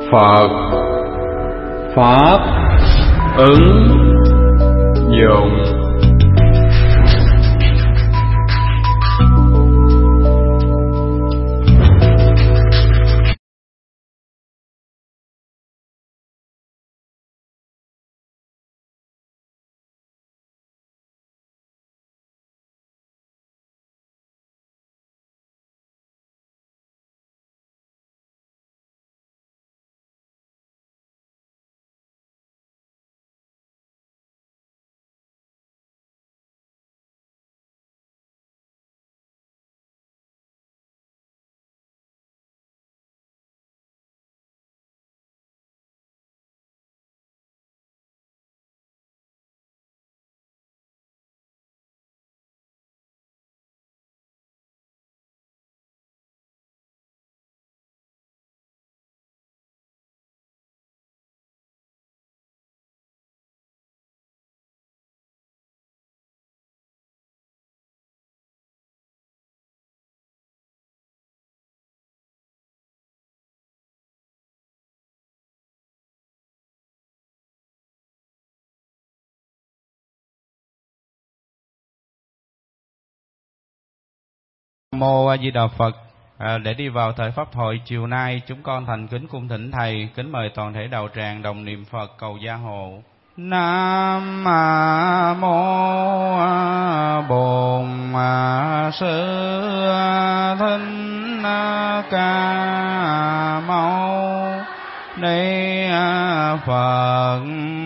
Phật Pháp ứng dụng. Nam Mô A Di Đà Phật. Để đi vào thời pháp thoại chiều nay, chúng con thành kính cung thỉnh thầy, kính mời toàn thể đạo tràng đồng niệm Phật cầu gia hộ. Nam Mô Bổn Sư Thích Ca Mâu Ni Phật.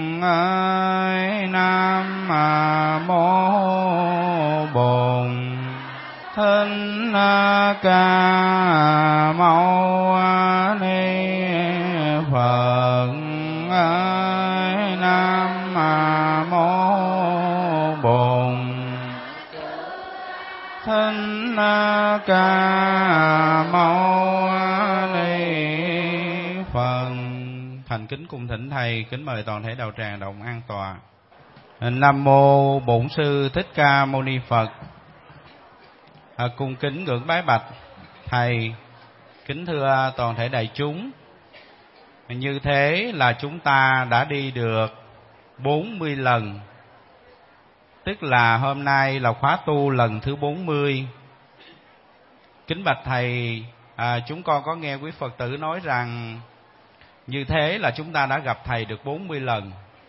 Nam Mô Bổn Thích Ca Mâu Ni Phật. Nam Mô Bổn Thích Ca Mâu Ni Phật. Thành kính cung thỉnh thầy, kính mời toàn thể đạo tràng đồng an tọa. Nam Mô Bổn Sư Thích Ca Mâu Ni Phật. Cung kính ngưỡng bái bạch thầy, kính thưa toàn thể đại chúng. Như thế là chúng ta đã đi được 40 lần, tức là hôm nay là khóa tu lần thứ 40. Kính bạch thầy, chúng con có nghe quý Phật tử nói rằng như thế là chúng ta đã gặp thầy được 40 lần.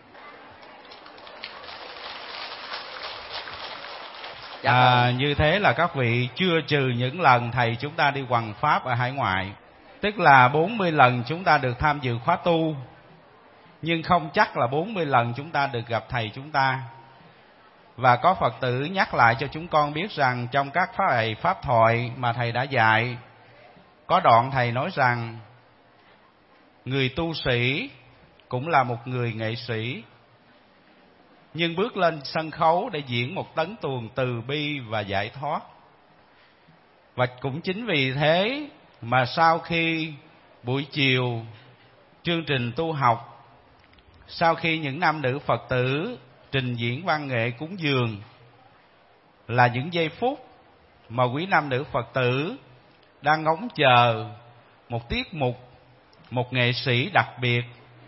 Như thế là các vị chưa trừ những lần thầy chúng ta đi hoằng pháp ở hải ngoại, tức là 40 lần chúng ta được tham dự khóa tu, nhưng không chắc là 40 lần chúng ta được gặp thầy chúng ta. Và có Phật tử nhắc lại cho chúng con biết rằng trong các pháp thoại mà thầy đã dạy, có đoạn thầy nói rằng người tu sĩ cũng là một người nghệ sĩ, nhưng bước lên sân khấu để diễn một tấn tuồng từ bi và giải thoát. Và cũng chính vì thế mà sau khi buổi chiều chương trình tu học, sau khi những nam nữ Phật tử trình diễn văn nghệ cúng dường, là những giây phút mà quý nam nữ Phật tử đang ngóng chờ một tiết mục, một nghệ sĩ đặc biệt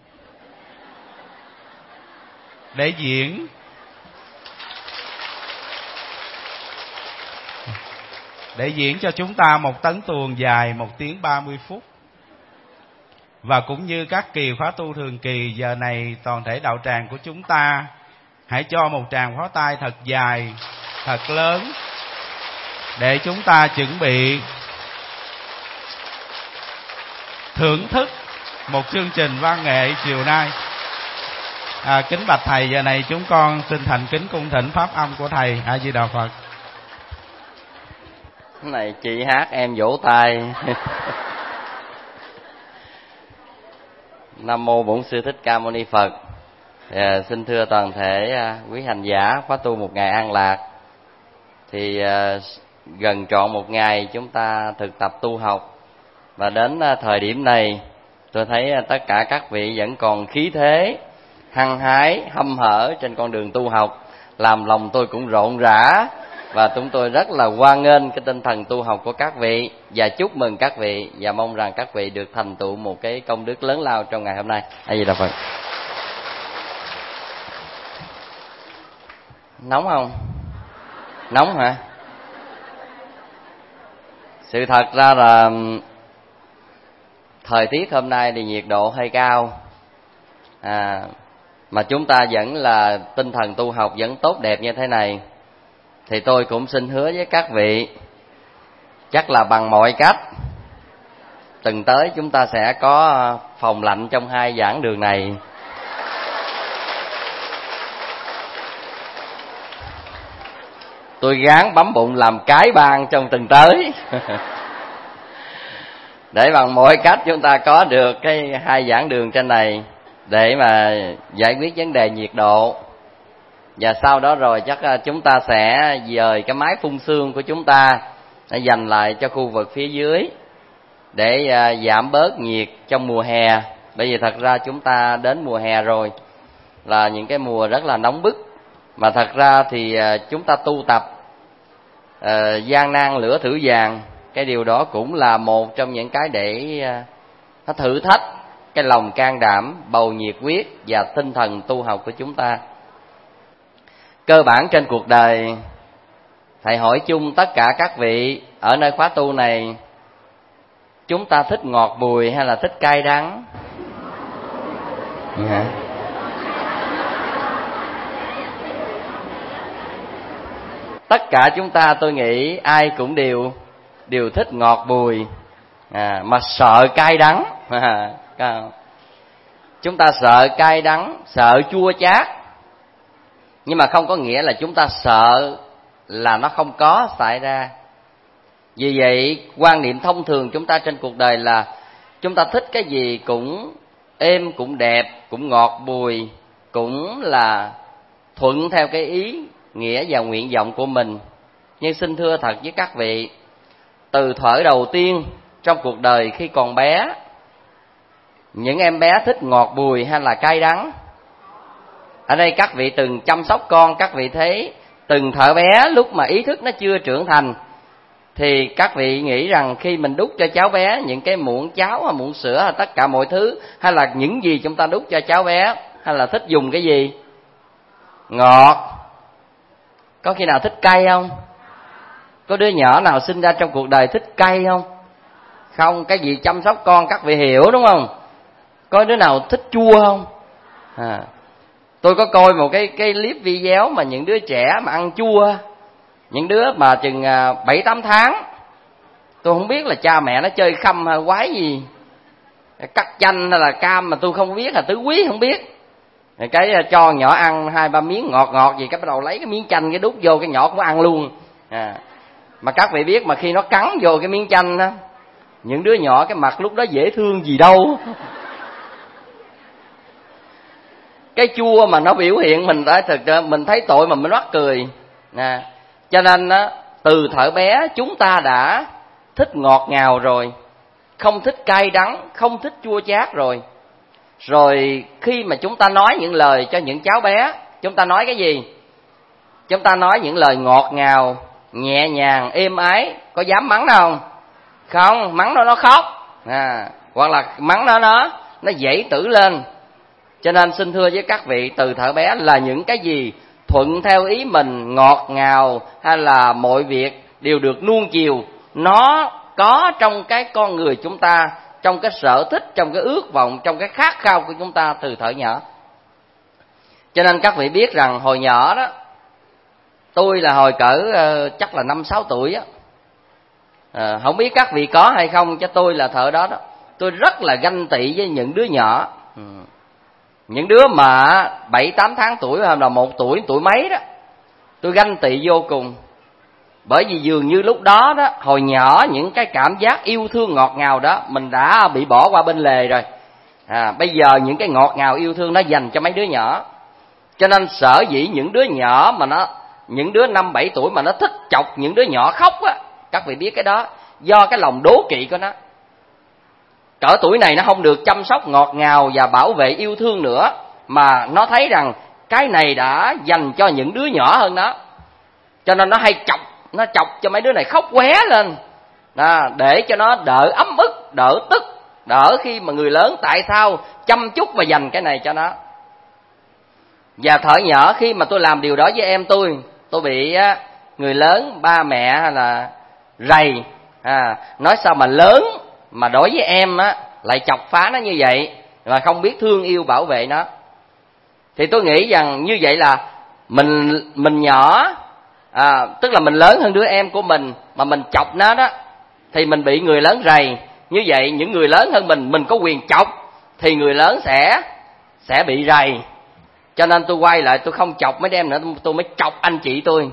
để diễn cho chúng ta một tấn tuồng dài 1 tiếng 30 phút. Và cũng như các kỳ khóa tu thường kỳ, giờ này toàn thể đạo tràng của chúng ta hãy cho một tràng pháo tay thật dài, thật lớn để chúng ta chuẩn bị thưởng thức một chương trình văn nghệ chiều nay. Kính bạch thầy, giờ này chúng con xin thành kính cung thỉnh pháp âm của thầy. A Di Đà Phật. Cái này chị hát em vỗ tay. Nam Mô Bổn Sư Thích Ca Mâu Ni Phật. Xin thưa toàn thể quý hành giả khóa tu một ngày an lạc. Thì gần trọn một ngày chúng ta thực tập tu học, và đến thời điểm này tôi thấy tất cả các vị vẫn còn khí thế hăng hái hăm hở trên con đường tu học, làm lòng tôi cũng rộn rã Và chúng tôi rất là hoan nghênh cái tinh thần tu học của các vị, và chúc mừng các vị, và mong rằng các vị được thành tựu một cái công đức lớn lao trong ngày hôm nay. A Di Đà Phật. Nóng không? Nóng hả? Sự thật ra là thời tiết hôm nay thì nhiệt độ hơi cao, mà chúng ta vẫn là tinh thần tu học vẫn tốt đẹp như thế này, thì tôi cũng xin hứa với các vị, chắc là bằng mọi cách tuần tới chúng ta sẽ có phòng lạnh trong 2 giảng đường này. Tôi gắng bấm bụng làm cái ban trong tuần tới để bằng mọi cách chúng ta có được cái 2 giảng đường trên này để mà giải quyết vấn đề nhiệt độ. Và sau đó rồi chắc chúng ta sẽ dời cái máy phun sương của chúng ta dành lại cho khu vực phía dưới để giảm bớt nhiệt trong mùa hè. Bởi vì thật ra chúng ta đến mùa hè rồi, là những cái mùa rất là nóng bức, mà thật ra thì chúng ta tu tập gian nan lửa thử vàng, cái điều đó cũng là một trong những cái để nó thử thách cái lòng can đảm, bầu nhiệt huyết và tinh thần tu học của chúng ta. Cơ bản trên cuộc đời, thầy hỏi chung tất cả các vị ở nơi khóa tu này, chúng ta thích ngọt bùi hay là thích cay đắng? Hả? Tất cả chúng ta tôi nghĩ ai cũng đều thích ngọt bùi, mà sợ cay đắng. Chúng ta sợ cay đắng, sợ chua chát, nhưng mà không có nghĩa là chúng ta sợ là nó không có xảy ra. Vì vậy quan niệm thông thường chúng ta trên cuộc đời là chúng ta thích cái gì cũng êm, cũng đẹp, cũng ngọt bùi, cũng là thuận theo cái ý nghĩa và nguyện vọng của mình. Nhưng xin thưa thật với các vị, từ thuở đầu tiên trong cuộc đời khi còn bé, những em bé thích ngọt bùi hay là cay đắng? Ở đây các vị từng chăm sóc con, các vị thấy từng thuở bé lúc mà ý thức nó chưa trưởng thành, thì các vị nghĩ rằng khi mình đút cho cháu bé những cái muỗng cháo hay muỗng sữa hay tất cả mọi thứ, hay là những gì chúng ta đút cho cháu bé, hay là thích dùng cái gì? Ngọt. Có khi nào thích cay không? Có đứa nhỏ nào sinh ra trong cuộc đời thích cay không? Không. Cái gì chăm sóc con các vị hiểu đúng không? Có đứa nào thích chua không? Tôi có coi một cái clip video mà những đứa trẻ mà ăn chua, những đứa mà chừng 7-8 tháng, tôi không biết là cha mẹ nó chơi khăm hay quái gì, cắt chanh hay là cam mà tôi không biết, là tứ quý không biết, cái cho nhỏ ăn 2-3 miếng ngọt ngọt gì, cái bắt đầu lấy cái miếng chanh cái đút vô, cái nhỏ cũng ăn luôn. Mà các vị biết mà khi nó cắn vô cái miếng chanh đó, những đứa nhỏ cái mặt lúc đó dễ thương gì đâu. Cái chua mà nó biểu hiện mình đã thực ra mình thấy tội mà mình mắc cười. Cho nên từ thuở bé chúng ta đã thích ngọt ngào rồi, không thích cay đắng, không thích chua chát rồi. Rồi khi mà chúng ta nói những lời cho những cháu bé, chúng ta nói cái gì? Chúng ta nói những lời ngọt ngào, nhẹ nhàng, êm ái. Có dám mắng nó không? Không, mắng nó khóc, hoặc là mắng nó dãy tử lên. Cho nên xin thưa với các vị, từ thuở bé là những cái gì thuận theo ý mình, ngọt ngào, hay là mọi việc đều được nuông chiều, nó có trong cái con người chúng ta, trong cái sở thích, trong cái ước vọng, trong cái khát khao của chúng ta từ thuở nhỏ. Cho nên các vị biết rằng hồi nhỏ đó, tôi là hồi cỡ chắc là 5-6 tuổi á, không biết các vị có hay không, cho tôi là thời đó tôi rất là ganh tị với những đứa nhỏ. Những đứa mà 7-8 tháng tuổi hay là 1 tuổi, tuổi mấy đó, tôi ganh tị vô cùng. Bởi vì dường như lúc đó hồi nhỏ những cái cảm giác yêu thương ngọt ngào đó mình đã bị bỏ qua bên lề rồi. Bây giờ những cái ngọt ngào yêu thương nó dành cho mấy đứa nhỏ. Cho nên sở dĩ những đứa nhỏ mà những đứa 5-7 tuổi mà nó thích chọc những đứa nhỏ khóc á, các vị biết cái đó do cái lòng đố kỵ của nó. Cỡ tuổi này nó không được chăm sóc ngọt ngào và bảo vệ yêu thương nữa, mà nó thấy rằng cái này đã dành cho những đứa nhỏ hơn nó. cho nên nó hay chọc cho mấy đứa này khóc qué lên, để cho nó đỡ ấm ức, đỡ tức, đỡ khi mà người lớn tại sao chăm chút và dành cái này cho nó. Và thuở nhỏ khi mà tôi làm điều đó với em tôi bị người lớn, ba mẹ hay là rầy, nói sao mà lớn mà đối với em lại chọc phá nó như vậy, mà không biết thương yêu bảo vệ nó. Thì tôi nghĩ rằng như vậy là mình nhỏ, tức là mình lớn hơn đứa em của mình mà mình chọc nó đó, thì mình bị người lớn rầy. Như vậy những người lớn hơn mình có quyền chọc thì người lớn sẽ bị rầy. Cho nên tôi quay lại, tôi không chọc mấy em nữa, tôi mới chọc anh chị tôi.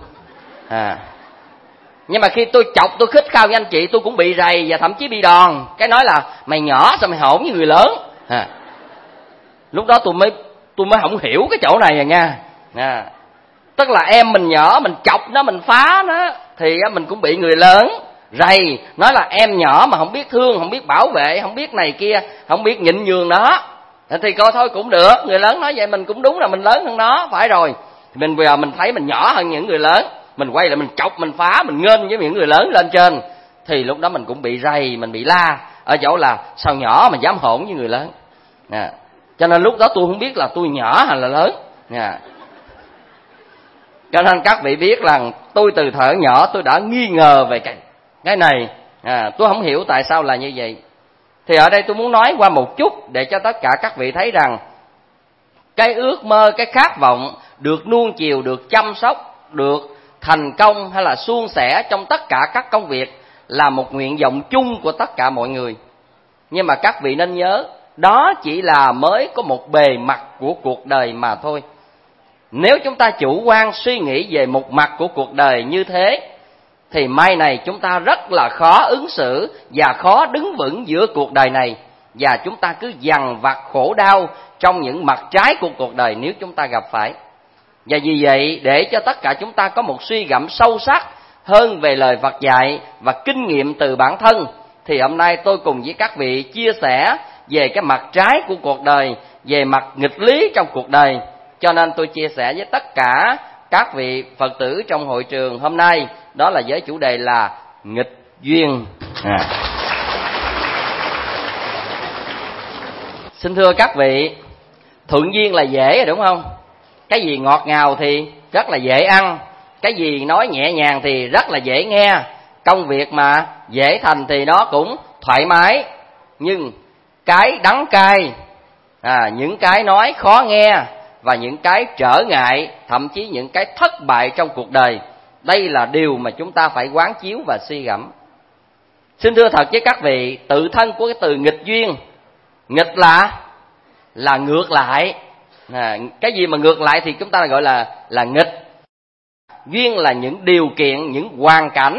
Nhưng mà khi tôi chọc, tôi khích khao với anh chị, tôi cũng bị rầy và thậm chí bị đòn. Cái nói là mày nhỏ sao mày hỗn với người lớn. Lúc đó tôi mới không hiểu cái chỗ này nha. Tức là em mình nhỏ, mình chọc nó, mình phá nó, thì mình cũng bị người lớn rầy, nói là em nhỏ mà không biết thương, không biết bảo vệ, không biết này kia, không biết nhịn nhường nó. Thì coi thôi cũng được, người lớn nói vậy mình cũng đúng là mình lớn hơn nó, phải rồi. Mình bây giờ mình thấy mình nhỏ hơn những người lớn, mình quay lại mình chọc, mình phá, mình nghênh với những người lớn lên trên, thì lúc đó mình cũng bị rầy, mình bị la ở chỗ là sao nhỏ mà dám hỗn với người lớn. Cho nên lúc đó tôi không biết là tôi nhỏ hay là lớn. Cho nên các vị biết rằng tôi từ thuở nhỏ tôi đã nghi ngờ về cái này. Tôi không hiểu tại sao là như vậy. Thì ở đây tôi muốn nói qua một chút để cho tất cả các vị thấy rằng cái ước mơ, cái khát vọng được nuông chiều, được chăm sóc, được thành công hay là suôn sẻ trong tất cả các công việc là một nguyện vọng chung của tất cả mọi người. Nhưng mà các vị nên nhớ, đó chỉ là mới có một bề mặt của cuộc đời mà thôi. Nếu chúng ta chủ quan suy nghĩ về một mặt của cuộc đời như thế, thì mai này chúng ta rất là khó ứng xử và khó đứng vững giữa cuộc đời này. Và chúng ta cứ dằn vặt khổ đau trong những mặt trái của cuộc đời nếu chúng ta gặp phải. Và vì vậy, để cho tất cả chúng ta có một suy gẫm sâu sắc hơn về lời Phật dạy và kinh nghiệm từ bản thân, thì hôm nay tôi cùng với các vị chia sẻ về cái mặt trái của cuộc đời, về mặt nghịch lý trong cuộc đời. Cho nên tôi chia sẻ với tất cả các vị Phật tử trong hội trường hôm nay, đó là với chủ đề là nghịch duyên. Xin thưa các vị, thuận duyên là dễ rồi đúng không? Cái gì ngọt ngào thì rất là dễ ăn, cái gì nói nhẹ nhàng thì rất là dễ nghe, công việc mà dễ thành thì nó cũng thoải mái. Nhưng cái đắng cay, những cái nói khó nghe và những cái trở ngại, thậm chí những cái thất bại trong cuộc đời, đây là điều mà chúng ta phải quán chiếu và suy gẫm. Xin thưa thật với các vị, tự thân của cái từ nghịch duyên, nghịch là ngược lại. Cái gì mà ngược lại thì chúng ta gọi là nghịch. Duyên là những điều kiện, những hoàn cảnh,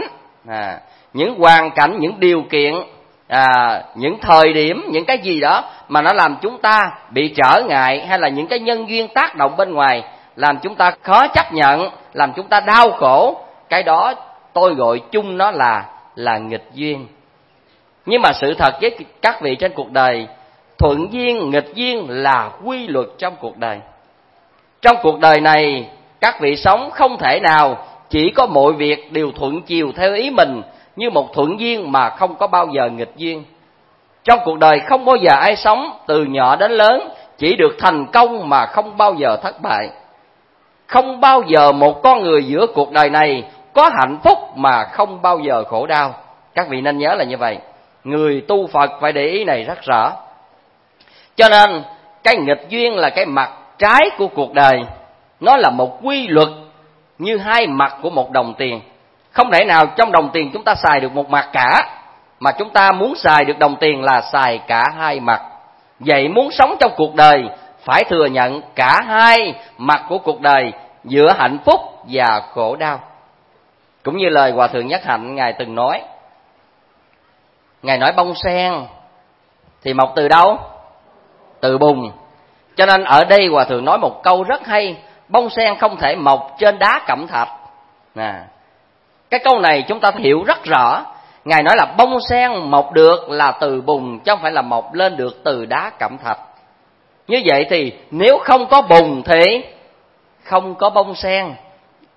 những điều kiện, những thời điểm, những cái gì đó mà nó làm chúng ta bị trở ngại, hay là những cái nhân duyên tác động bên ngoài làm chúng ta khó chấp nhận, làm chúng ta đau khổ. Cái đó tôi gọi chung nó là nghịch duyên. Nhưng mà sự thật với các vị trên cuộc đời, thuận duyên, nghịch duyên là quy luật trong cuộc đời. Trong cuộc đời này, các vị sống không thể nào chỉ có mọi việc đều thuận chiều theo ý mình như một thuận duyên mà không có bao giờ nghịch duyên. Trong cuộc đời không bao giờ ai sống từ nhỏ đến lớn chỉ được thành công mà không bao giờ thất bại. Không bao giờ một con người giữa cuộc đời này có hạnh phúc mà không bao giờ khổ đau. Các vị nên nhớ là như vậy. Người tu Phật phải để ý này rất rõ. Cho nên cái nghịch duyên là cái mặt trái của cuộc đời. Nó là một quy luật như hai mặt của một đồng tiền. Không thể nào trong đồng tiền chúng ta xài được một mặt cả, mà chúng ta muốn xài được đồng tiền là xài cả hai mặt. Vậy muốn sống trong cuộc đời phải thừa nhận cả hai mặt của cuộc đời, giữa hạnh phúc và khổ đau. Cũng như lời Hòa Thượng Nhất Hạnh Ngài từng nói. Ngài nói bông sen thì mọc từ đâu? Từ bùn. Cho nên ở đây Hòa Thượng nói một câu rất hay: bông sen không thể mọc trên đá cẩm thạch. Cái câu này chúng ta hiểu rất rõ. Ngài nói là bông sen mọc được là từ bùn, chứ không phải là mọc lên được từ đá cẩm thạch. Như vậy thì nếu không có bùn thì không có bông sen.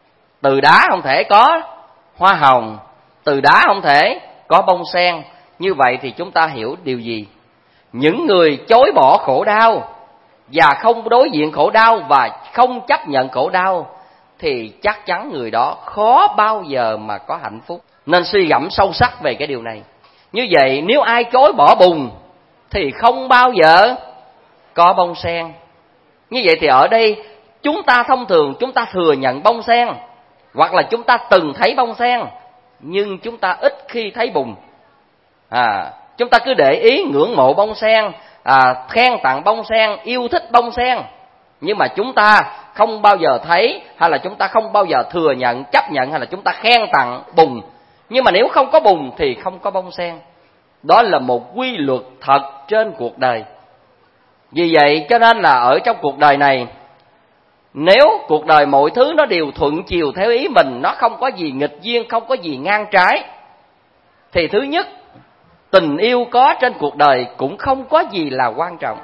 từ đá không thể có hoa hồng, từ đá không thể có bông sen. Như vậy thì chúng ta hiểu điều gì? Những người chối bỏ khổ đau và không đối diện khổ đau và không chấp nhận khổ đau thì chắc chắn người đó khó bao giờ mà có hạnh phúc. Nên suy gẫm sâu sắc về cái điều này. Như vậy nếu ai chối bỏ bùn thì không bao giờ có bông sen. Như vậy thì ở đây chúng ta thông thường chúng ta thừa nhận bông sen, hoặc là chúng ta từng thấy bông sen, nhưng chúng ta ít khi thấy bùn. Chúng ta cứ để ý ngưỡng mộ bông sen, khen tặng bông sen, yêu thích bông sen, nhưng mà chúng ta không bao giờ thấy, hay là chúng ta không bao giờ thừa nhận, chấp nhận, hay là chúng ta khen tặng bùn. Nhưng mà nếu không có bùn thì không có bông sen. Đó là một quy luật thật trên cuộc đời. Vì vậy cho nên là ở trong cuộc đời này, nếu cuộc đời mọi thứ nó đều thuận chiều theo ý mình, nó không có gì nghịch duyên, không có gì ngang trái, thì thứ nhất, tình yêu có trên cuộc đời cũng không có gì là quan trọng.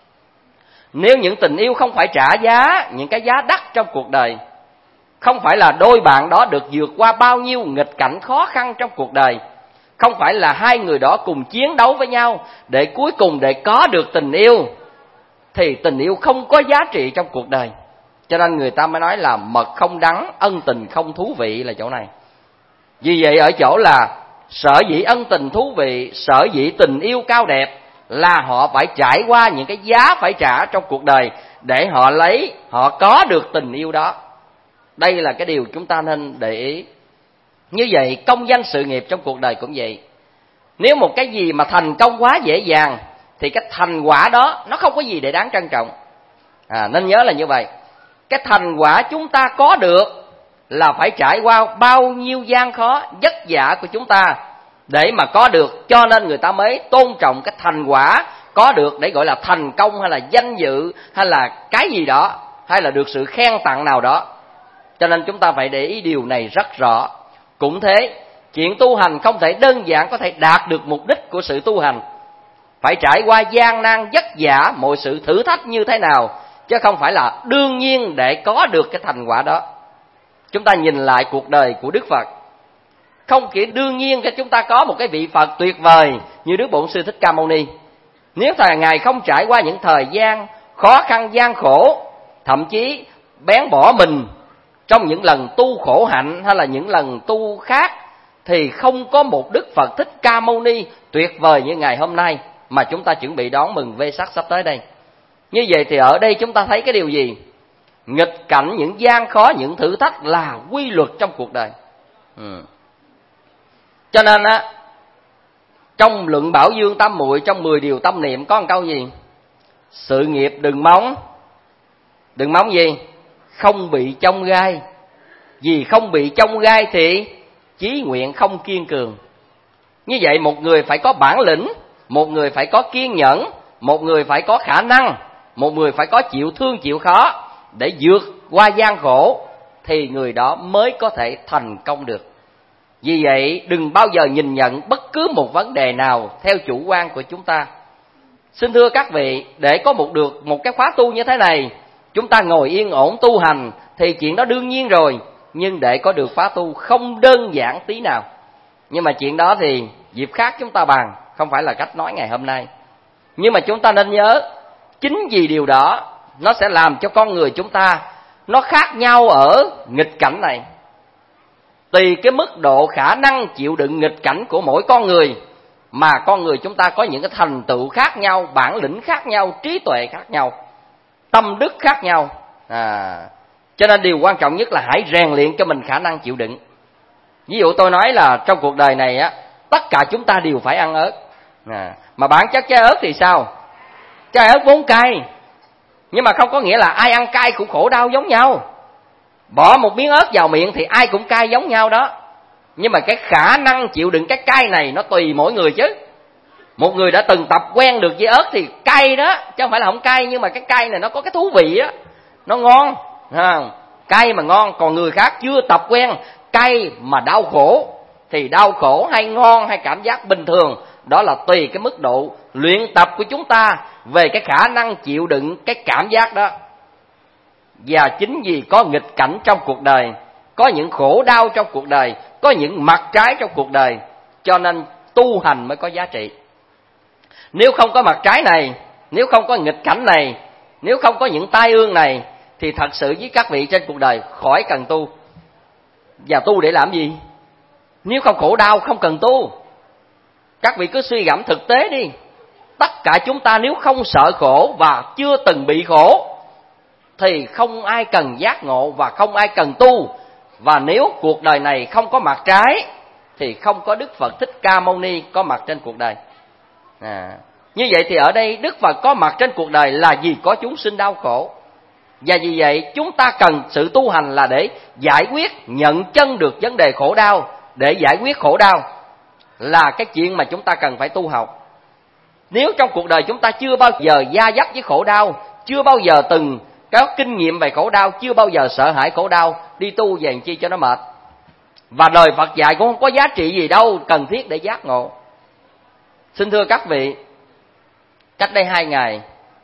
Nếu những tình yêu không phải trả giá, những cái giá đắt trong cuộc đời, không phải là đôi bạn đó được vượt qua bao nhiêu nghịch cảnh khó khăn trong cuộc đời, không phải là hai người đó cùng chiến đấu với nhau để cuối cùng để có được tình yêu, thì tình yêu không có giá trị trong cuộc đời. Cho nên người ta mới nói là mật không đắng, ân tình không thú vị là chỗ này. Vì vậy ở chỗ là sở dĩ ân tình thú vị, sở dĩ tình yêu cao đẹp là họ phải trải qua những cái giá phải trả trong cuộc đời để họ có được tình yêu đó. Đây là cái điều chúng ta nên để ý. Như vậy công danh sự nghiệp trong cuộc đời cũng vậy. Nếu một cái gì mà thành công quá dễ dàng thì cái thành quả đó nó không có gì để đáng trân trọng. Nên nhớ là như vậy. Cái thành quả chúng ta có được là phải trải qua bao nhiêu gian khó, vất vả của chúng ta để mà có được. Cho nên người ta mới tôn trọng cái thành quả có được để gọi là thành công, hay là danh dự, hay là cái gì đó, hay là được sự khen tặng nào đó. Cho nên chúng ta phải để ý điều này rất rõ. Cũng thế, chuyện tu hành không thể đơn giản có thể đạt được mục đích của sự tu hành. Phải trải qua gian nan, vất vả, mọi sự thử thách như thế nào, chứ không phải là đương nhiên để có được cái thành quả đó. Chúng ta nhìn lại cuộc đời của Đức Phật, không chỉ đương nhiên cho chúng ta có một cái vị Phật tuyệt vời như Đức Bổn Sư Thích Ca Mâu Ni. Nếu Ngài không trải qua những thời gian khó khăn gian khổ, thậm chí bén bỏ mình trong những lần tu khổ hạnh hay là những lần tu khác, thì không có một Đức Phật Thích Ca Mâu Ni tuyệt vời như ngày hôm nay mà chúng ta chuẩn bị đón mừng Vesak sắp tới đây. Như vậy thì ở đây chúng ta thấy cái điều gì? Nghịch cảnh, những gian khó, những thử thách là quy luật trong cuộc đời. Cho nên trong luận Bảo Dương Tam Muội, trong 10 điều tâm niệm có một câu gì? Sự nghiệp đừng mong gì? Không bị chông gai. Vì không bị chông gai thì chí nguyện không kiên cường. Như vậy một người phải có bản lĩnh, một người phải có kiên nhẫn, một người phải có khả năng, một người phải có chịu thương chịu khó để vượt qua gian khổ, thì người đó mới có thể thành công được. Vì vậy đừng bao giờ nhìn nhận bất cứ một vấn đề nào theo chủ quan của chúng ta. Xin thưa các vị, để có được một cái khóa tu như thế này, chúng ta ngồi yên ổn tu hành thì chuyện đó đương nhiên rồi. Nhưng để có được khóa tu không đơn giản tí nào. Nhưng mà chuyện đó thì dịp khác chúng ta bàn, không phải là cách nói ngày hôm nay. Nhưng mà chúng ta nên nhớ, chính vì điều đó nó sẽ làm cho con người chúng ta nó khác nhau ở nghịch cảnh này. Tùy cái mức độ khả năng chịu đựng nghịch cảnh của mỗi con người mà con người chúng ta có những cái thành tựu khác nhau, bản lĩnh khác nhau, trí tuệ khác nhau, tâm đức khác nhau. Cho nên điều quan trọng nhất là hãy rèn luyện cho mình khả năng chịu đựng. Ví dụ tôi nói là trong cuộc đời này tất cả chúng ta đều phải ăn ớt. Mà bản chất trái ớt thì sao? Trái ớt vốn cay, nhưng mà không có nghĩa là ai ăn cay cũng khổ đau giống nhau. Bỏ một miếng ớt vào miệng thì ai cũng cay giống nhau đó. Nhưng mà cái khả năng chịu đựng cái cay này nó tùy mỗi người chứ. Một người đã từng tập quen được với ớt thì cay đó, chứ không phải là không cay. Nhưng mà cái cay này nó có cái thú vị á, nó ngon, cay mà ngon. Còn người khác chưa tập quen cay mà đau khổ, thì đau khổ hay ngon hay cảm giác bình thường, đó là tùy cái mức độ luyện tập của chúng ta về cái khả năng chịu đựng cái cảm giác đó. Và chính vì có nghịch cảnh trong cuộc đời có những khổ đau trong cuộc đời, có những mặt trái trong cuộc đời, cho nên tu hành mới có giá trị. Nếu không có mặt trái này, nếu không có nghịch cảnh này, nếu không có những tai ương này, thì thật sự với các vị trên cuộc đời khỏi cần tu. Và tu để làm gì? Nếu không khổ đau không cần tu. Các vị cứ suy gẫm thực tế đi. Tất cả chúng ta nếu không sợ khổ và chưa từng bị khổ thì không ai cần giác ngộ và không ai cần tu. Và nếu cuộc đời này không có mặt trái thì không có Đức Phật Thích Ca Mâu Ni có mặt trên cuộc đời. Như vậy thì ở đây Đức Phật có mặt trên cuộc đời là vì có chúng sinh đau khổ. Và vì vậy chúng ta cần sự tu hành là để giải quyết, nhận chân được vấn đề khổ đau. Để giải quyết khổ đau là cái chuyện mà chúng ta cần phải tu học. Nếu trong cuộc đời chúng ta chưa bao giờ gia dấp với khổ đau, chưa bao giờ từng có kinh nghiệm về khổ đau, chưa bao giờ sợ hãi khổ đau, đi tu về làm chi cho nó mệt. Và lời Phật dạy cũng không có giá trị gì đâu, cần thiết để giác ngộ. Xin thưa các vị, cách đây 2 ngày,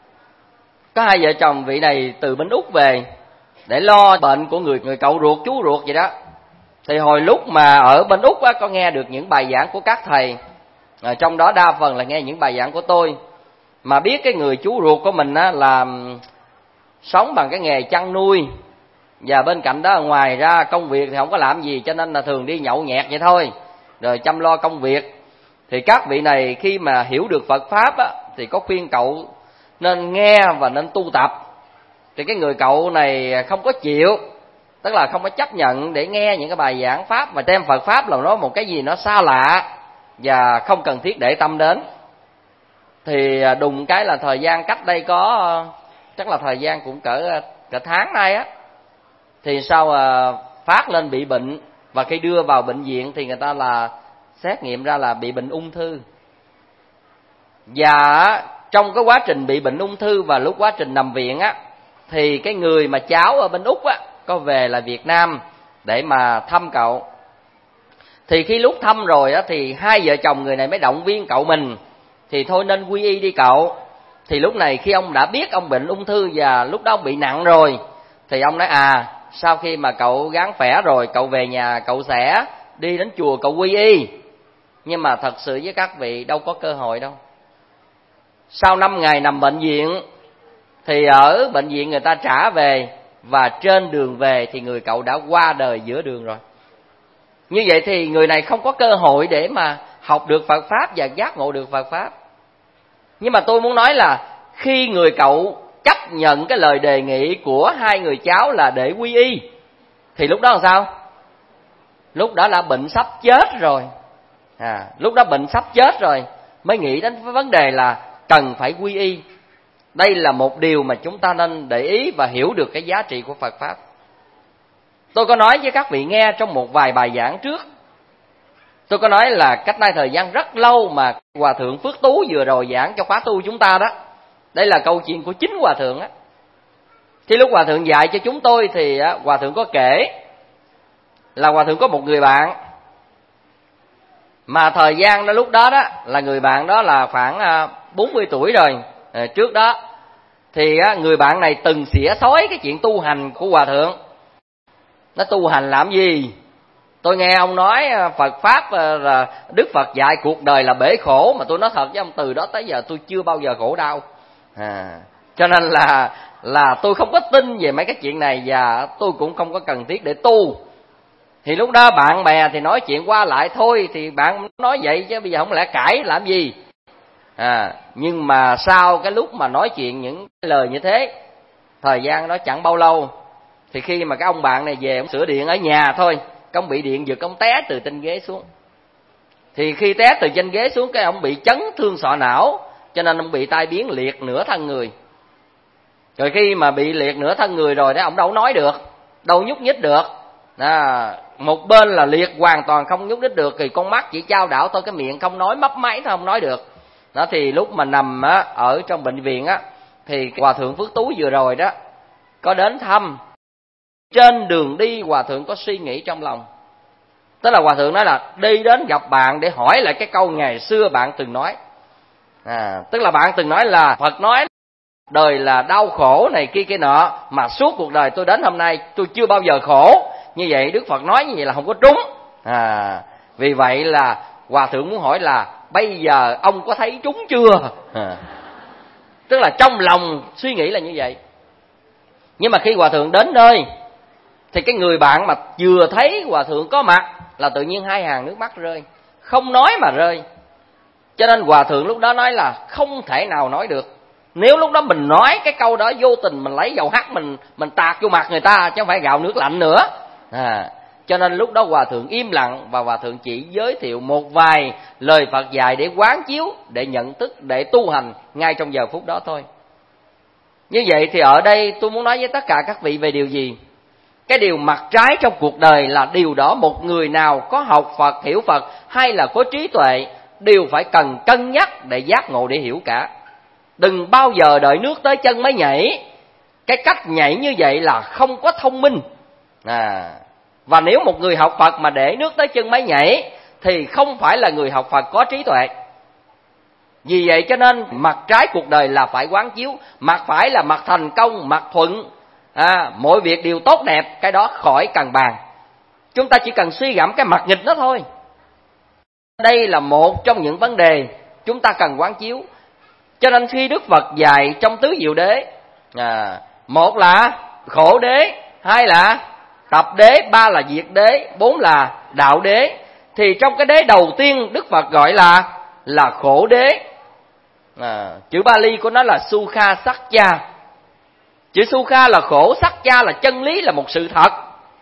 có 2 vợ chồng vị này từ bên Úc về để lo bệnh của người cậu ruột, chú ruột vậy đó. Thì hồi lúc mà ở bên Úc á, có nghe được những bài giảng của các thầy, trong đó đa phần là nghe những bài giảng của tôi. Mà biết cái người chú ruột của mình á, là sống bằng cái nghề chăn nuôi, và bên cạnh đó ngoài ra công việc thì không có làm gì, cho nên là thường đi nhậu nhẹt vậy thôi, rồi chăm lo công việc. Thì các vị này khi mà hiểu được Phật Pháp á, thì có khuyên cậu nên nghe và nên tu tập. Thì cái người cậu này không có chịu, tức là không có chấp nhận để nghe những cái bài giảng Pháp và đem Phật Pháp là nó một cái gì nó xa lạ và không cần thiết để tâm đến. Thì đùng cái là thời gian cách đây có chắc là thời gian cũng cỡ tháng nay á, thì sau phát lên bị bệnh, và khi đưa vào bệnh viện thì người ta là xét nghiệm ra là bị bệnh ung thư. Và trong cái quá trình bị bệnh ung thư và lúc quá trình nằm viện á, thì cái người mà cháu ở bên Úc á có về là Việt Nam để mà thăm cậu. Thì khi lúc thăm rồi á, thì 2 vợ chồng người này mới động viên cậu mình thì thôi nên quy y đi cậu. Thì lúc này khi ông đã biết ông bệnh ung thư và lúc đó ông bị nặng rồi, thì ông nói sau khi mà cậu gắng khỏe rồi, cậu về nhà cậu sẽ đi đến chùa cậu quy y. Nhưng mà thật sự với các vị đâu có cơ hội đâu. Sau 5 ngày nằm bệnh viện thì ở bệnh viện người ta trả về, và trên đường về thì người cậu đã qua đời giữa đường rồi. Như vậy thì người này không có cơ hội để mà học được Phật Pháp và giác ngộ được Phật Pháp. Nhưng mà tôi muốn nói là khi người cậu chấp nhận cái lời đề nghị của 2 người cháu là để quy y, thì lúc đó làm sao? Lúc đó là bệnh sắp chết rồi. Lúc đó bệnh sắp chết rồi mới nghĩ đến vấn đề là cần phải quy y. Đây là một điều mà chúng ta nên để ý và hiểu được cái giá trị của Phật Pháp. Tôi có nói với các vị nghe trong một vài bài giảng trước. Tôi có nói là cách nay thời gian rất lâu mà Hòa Thượng Phước Tú vừa rồi giảng cho khóa tu chúng ta đó. Đây là câu chuyện của chính Hòa Thượng á. Khi lúc Hòa Thượng dạy cho chúng tôi thì Hòa Thượng có kể là Hòa Thượng có một người bạn, mà thời gian đó lúc đó đó là người bạn đó là khoảng 40 tuổi rồi. Trước đó thì người bạn này từng xỉa xói cái chuyện tu hành của Hòa Thượng. Nó tu hành làm gì? Tôi nghe ông nói Phật Pháp là Đức Phật dạy cuộc đời là bể khổ, mà tôi nói thật với ông, từ đó tới giờ tôi chưa bao giờ khổ đau. Cho nên là tôi không có tin về mấy cái chuyện này, và tôi cũng không có cần thiết để tu. Thì lúc đó bạn bè thì nói chuyện qua lại thôi, thì bạn nói vậy chứ bây giờ không lẽ cãi làm gì. Nhưng mà sau cái lúc mà nói chuyện những lời như thế, thời gian đó chẳng bao lâu, thì khi mà cái ông bạn này về ông sửa điện ở nhà thôi, ông bị điện giật, ông té từ trên ghế xuống. Thì khi té từ trên ghế xuống, cái ông bị chấn thương sọ não, cho nên ông bị tai biến liệt nửa thân người. Rồi khi mà bị liệt nửa thân người rồi đó, ông đâu nói được, đâu nhúc nhích được. Một bên là liệt hoàn toàn không nhúc nhích được, thì con mắt chỉ chao đảo thôi, cái miệng không nói, mấp máy thôi không nói được. Đó thì lúc mà nằm ở trong bệnh viện á, thì Hòa Thượng Phước Tú vừa rồi đó có đến thăm. Trên đường đi Hòa Thượng có suy nghĩ trong lòng. Tức là Hòa Thượng nói là đi đến gặp bạn để hỏi lại cái câu ngày xưa bạn từng nói. Tức là bạn từng nói là Phật nói đời là đau khổ này kia kia nọ, mà suốt cuộc đời tôi đến hôm nay tôi chưa bao giờ khổ. như vậy Đức Phật nói như vậy là không có trúng. Vì vậy là Hòa Thượng muốn hỏi là bây giờ ông có thấy trúng chưa? Tức là trong lòng suy nghĩ là như vậy. Nhưng mà khi Hòa Thượng đến nơi thì cái người bạn mà vừa thấy Hòa Thượng có mặt là tự nhiên hai hàng nước mắt rơi, không nói mà rơi. Cho nên Hòa Thượng lúc đó nói là không thể nào nói được. Nếu lúc đó mình nói cái câu đó vô tình mình lấy dầu hắt mình tạt vô mặt người ta, chứ không phải gạo nước lạnh nữa. Cho nên lúc đó Hòa Thượng im lặng và Hòa Thượng chỉ giới thiệu một vài lời Phật dạy để quán chiếu, để nhận thức, để tu hành ngay trong giờ phút đó thôi. Như vậy thì ở đây tôi muốn nói với tất cả các vị về điều gì? Cái điều mặt trái trong cuộc đời là điều đó một người nào có học Phật, hiểu Phật hay là có trí tuệ đều phải cần cân nhắc để giác ngộ, để hiểu cả. Đừng bao giờ đợi nước tới chân mới nhảy. Cái cách nhảy như vậy là không có thông minh. Và nếu một người học Phật mà để nước tới chân mới nhảy thì không phải là người học Phật có trí tuệ. Vì vậy cho nên mặt trái cuộc đời là phải quán chiếu. Mặt phải là mặt thành công, mặt thuận, mọi việc đều tốt đẹp, cái đó khỏi cần bàn. Chúng ta chỉ cần suy gẫm cái mặt nghịch đó thôi. Đây là một trong những vấn đề chúng ta cần quán chiếu. Cho nên khi Đức Phật dạy trong tứ diệu đế, một là khổ đế, hai là tập đế, ba là diệt đế, bốn là đạo đế. Thì trong cái đế đầu tiên Đức Phật gọi là khổ đế. Chữ Bali của nó là Sukha Satcha. Chữ Sukha là khổ, Satcha là chân lý, là một sự thật.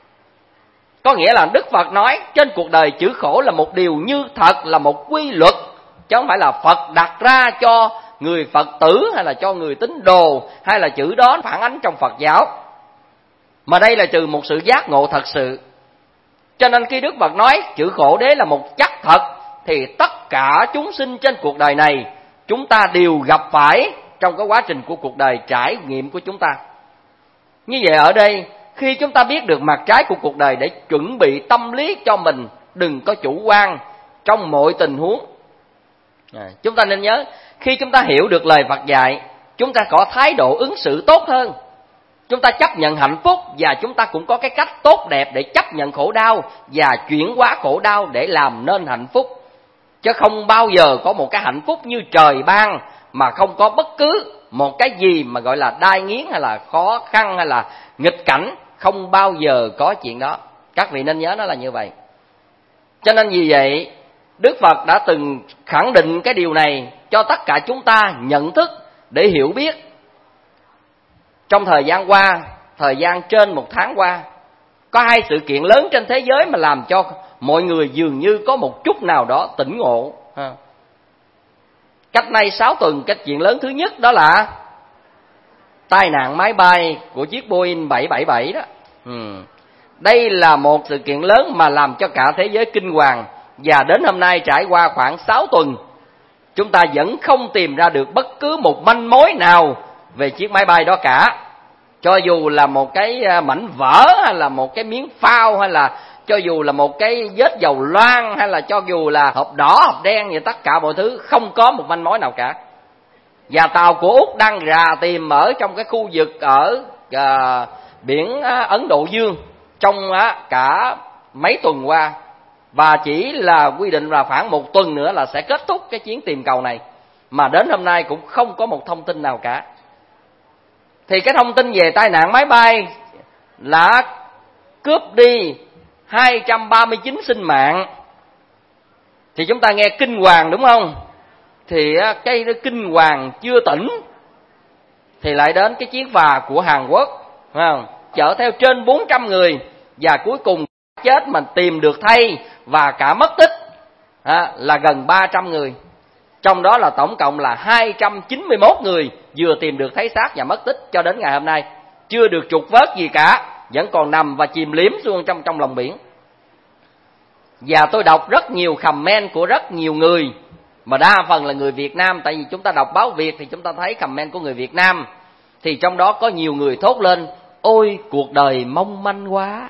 Có nghĩa là Đức Phật nói trên cuộc đời chữ khổ là một điều như thật, là một quy luật, chứ không phải là Phật đặt ra cho người Phật tử hay là cho người tín đồ, hay là chữ đó phản ánh trong Phật giáo. Mà đây là trừ một sự giác ngộ thật sự. Cho nên khi Đức Phật nói chữ khổ đế là một chắc thật, thì tất cả chúng sinh trên cuộc đời này chúng ta đều gặp phải trong cái quá trình của cuộc đời trải nghiệm của chúng ta. Như vậy ở đây, khi chúng ta biết được mặt trái của cuộc đời để chuẩn bị tâm lý cho mình, đừng có chủ quan trong mọi tình huống. Chúng ta nên nhớ, khi chúng ta hiểu được lời Phật dạy, chúng ta có thái độ ứng xử tốt hơn. Chúng ta chấp nhận hạnh phúc và chúng ta cũng có cái cách tốt đẹp để chấp nhận khổ đau và chuyển hóa khổ đau để làm nên hạnh phúc. Chứ không bao giờ có một cái hạnh phúc như trời ban mà không có bất cứ một cái gì mà gọi là đai nghiến hay là khó khăn hay là nghịch cảnh. Không bao giờ có chuyện đó. Các vị nên nhớ nó là như vậy. Cho nên vì vậy, Đức Phật đã từng khẳng định cái điều này cho tất cả chúng ta nhận thức để hiểu biết. Trong thời gian qua, thời gian trên một tháng qua, có hai sự kiện lớn trên thế giới mà làm cho mọi người dường như có một chút nào đó tỉnh ngộ. Cách nay 6 tuần, cái chuyện lớn thứ nhất đó là tai nạn máy bay của chiếc Boeing 777 đó. Đây là một sự kiện lớn mà làm cho cả thế giới kinh hoàng. Và đến hôm nay trải qua khoảng 6 tuần, chúng ta vẫn không tìm ra được bất cứ một manh mối nào về chiếc máy bay đó cả. Cho dù là một cái mảnh vỡ, hay là một cái miếng phao, hay là cho dù là một cái vết dầu loang, hay là cho dù là hộp đỏ, hộp đen, vậy tất cả mọi thứ không có một manh mối nào cả. Và tàu của Úc đang rà tìm ở trong cái khu vực ở biển Ấn Độ Dương trong cả mấy tuần qua, và chỉ là quy định là khoảng 1 tuần nữa là sẽ kết thúc cái chuyến tìm cầu này, mà đến hôm nay cũng không có một thông tin nào cả. Thì cái thông tin về tai nạn máy bay là cướp đi 239 sinh mạng. Thì chúng ta nghe kinh hoàng đúng không? Thì cái kinh hoàng chưa tỉnh thì lại đến cái chuyến phà của Hàn Quốc, phải không? Chở theo trên 400 người và cuối cùng chết mà tìm được thay và cả mất tích là gần 300 người. Trong đó là tổng cộng là 291 người vừa tìm được thấy xác và mất tích cho đến ngày hôm nay. Chưa được trục vớt gì cả, vẫn còn nằm và chìm liếm xuống trong lòng biển. Và tôi đọc rất nhiều comment của rất nhiều người, mà đa phần là người Việt Nam. Tại vì chúng ta đọc báo Việt thì chúng ta thấy comment của người Việt Nam. Thì trong đó có nhiều người thốt lên: ôi cuộc đời mong manh quá.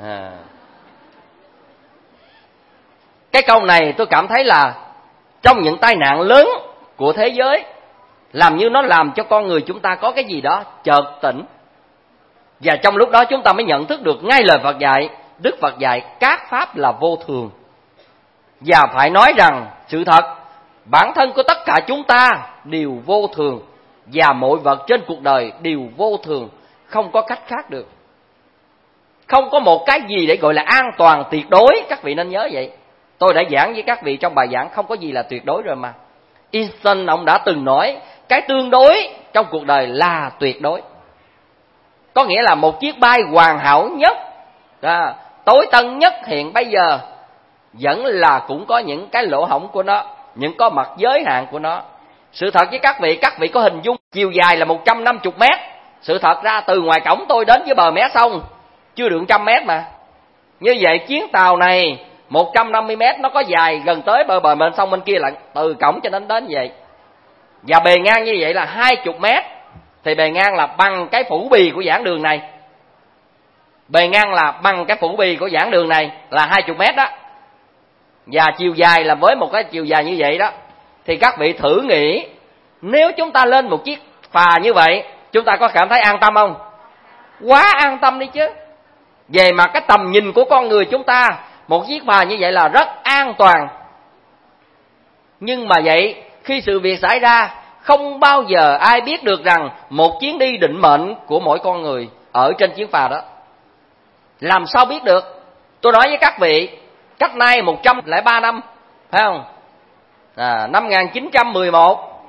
Cái câu này tôi cảm thấy là trong những tai nạn lớn của thế giới, làm như nó làm cho con người chúng ta có cái gì đó chợt tỉnh. Và trong lúc đó chúng ta mới nhận thức được ngay lời Phật dạy: Đức Phật dạy các pháp là vô thường. Và phải nói rằng sự thật, bản thân của tất cả chúng ta đều vô thường, và mọi vật trên cuộc đời đều vô thường, không có cách khác được. Không có một cái gì để gọi là an toàn tuyệt đối, các vị nên nhớ vậy. Tôi đã giảng với các vị trong bài giảng không có gì là tuyệt đối rồi mà. Einstein ông đã từng nói cái tương đối trong cuộc đời là tuyệt đối. Có nghĩa là một chiếc bay hoàn hảo nhất, tối tân nhất hiện bây giờ vẫn là cũng có những cái lỗ hổng của nó, những có mặt giới hạn của nó. Sự thật với các vị có hình dung chiều dài là 150 mét. Sự thật ra từ ngoài cổng tôi đến với bờ mé sông chưa được 100 mét mà. Như vậy chuyến tàu này 150 mét nó có dài gần tới bờ bên sông bên kia lận, từ cổng cho đến vậy. Và bề ngang như vậy là 20 mét. Thì bề ngang là bằng cái phủ bì của giảng đường này. Bề ngang là bằng cái phủ bì của giảng đường này là 20 mét đó. Và chiều dài là với một cái chiều dài như vậy đó. Thì các vị thử nghĩ, nếu chúng ta lên một chiếc phà như vậy, chúng ta có cảm thấy an tâm không? Quá an tâm đi chứ. Về mặt cái tầm nhìn của con người chúng ta, một chiếc phà như vậy là rất an toàn. Nhưng mà vậy, khi sự việc xảy ra, không bao giờ ai biết được rằng một chuyến đi định mệnh của mỗi con người ở trên chuyến phà đó. Làm sao biết được? Tôi nói với các vị, cách nay 103 năm, phải không? Năm 1911,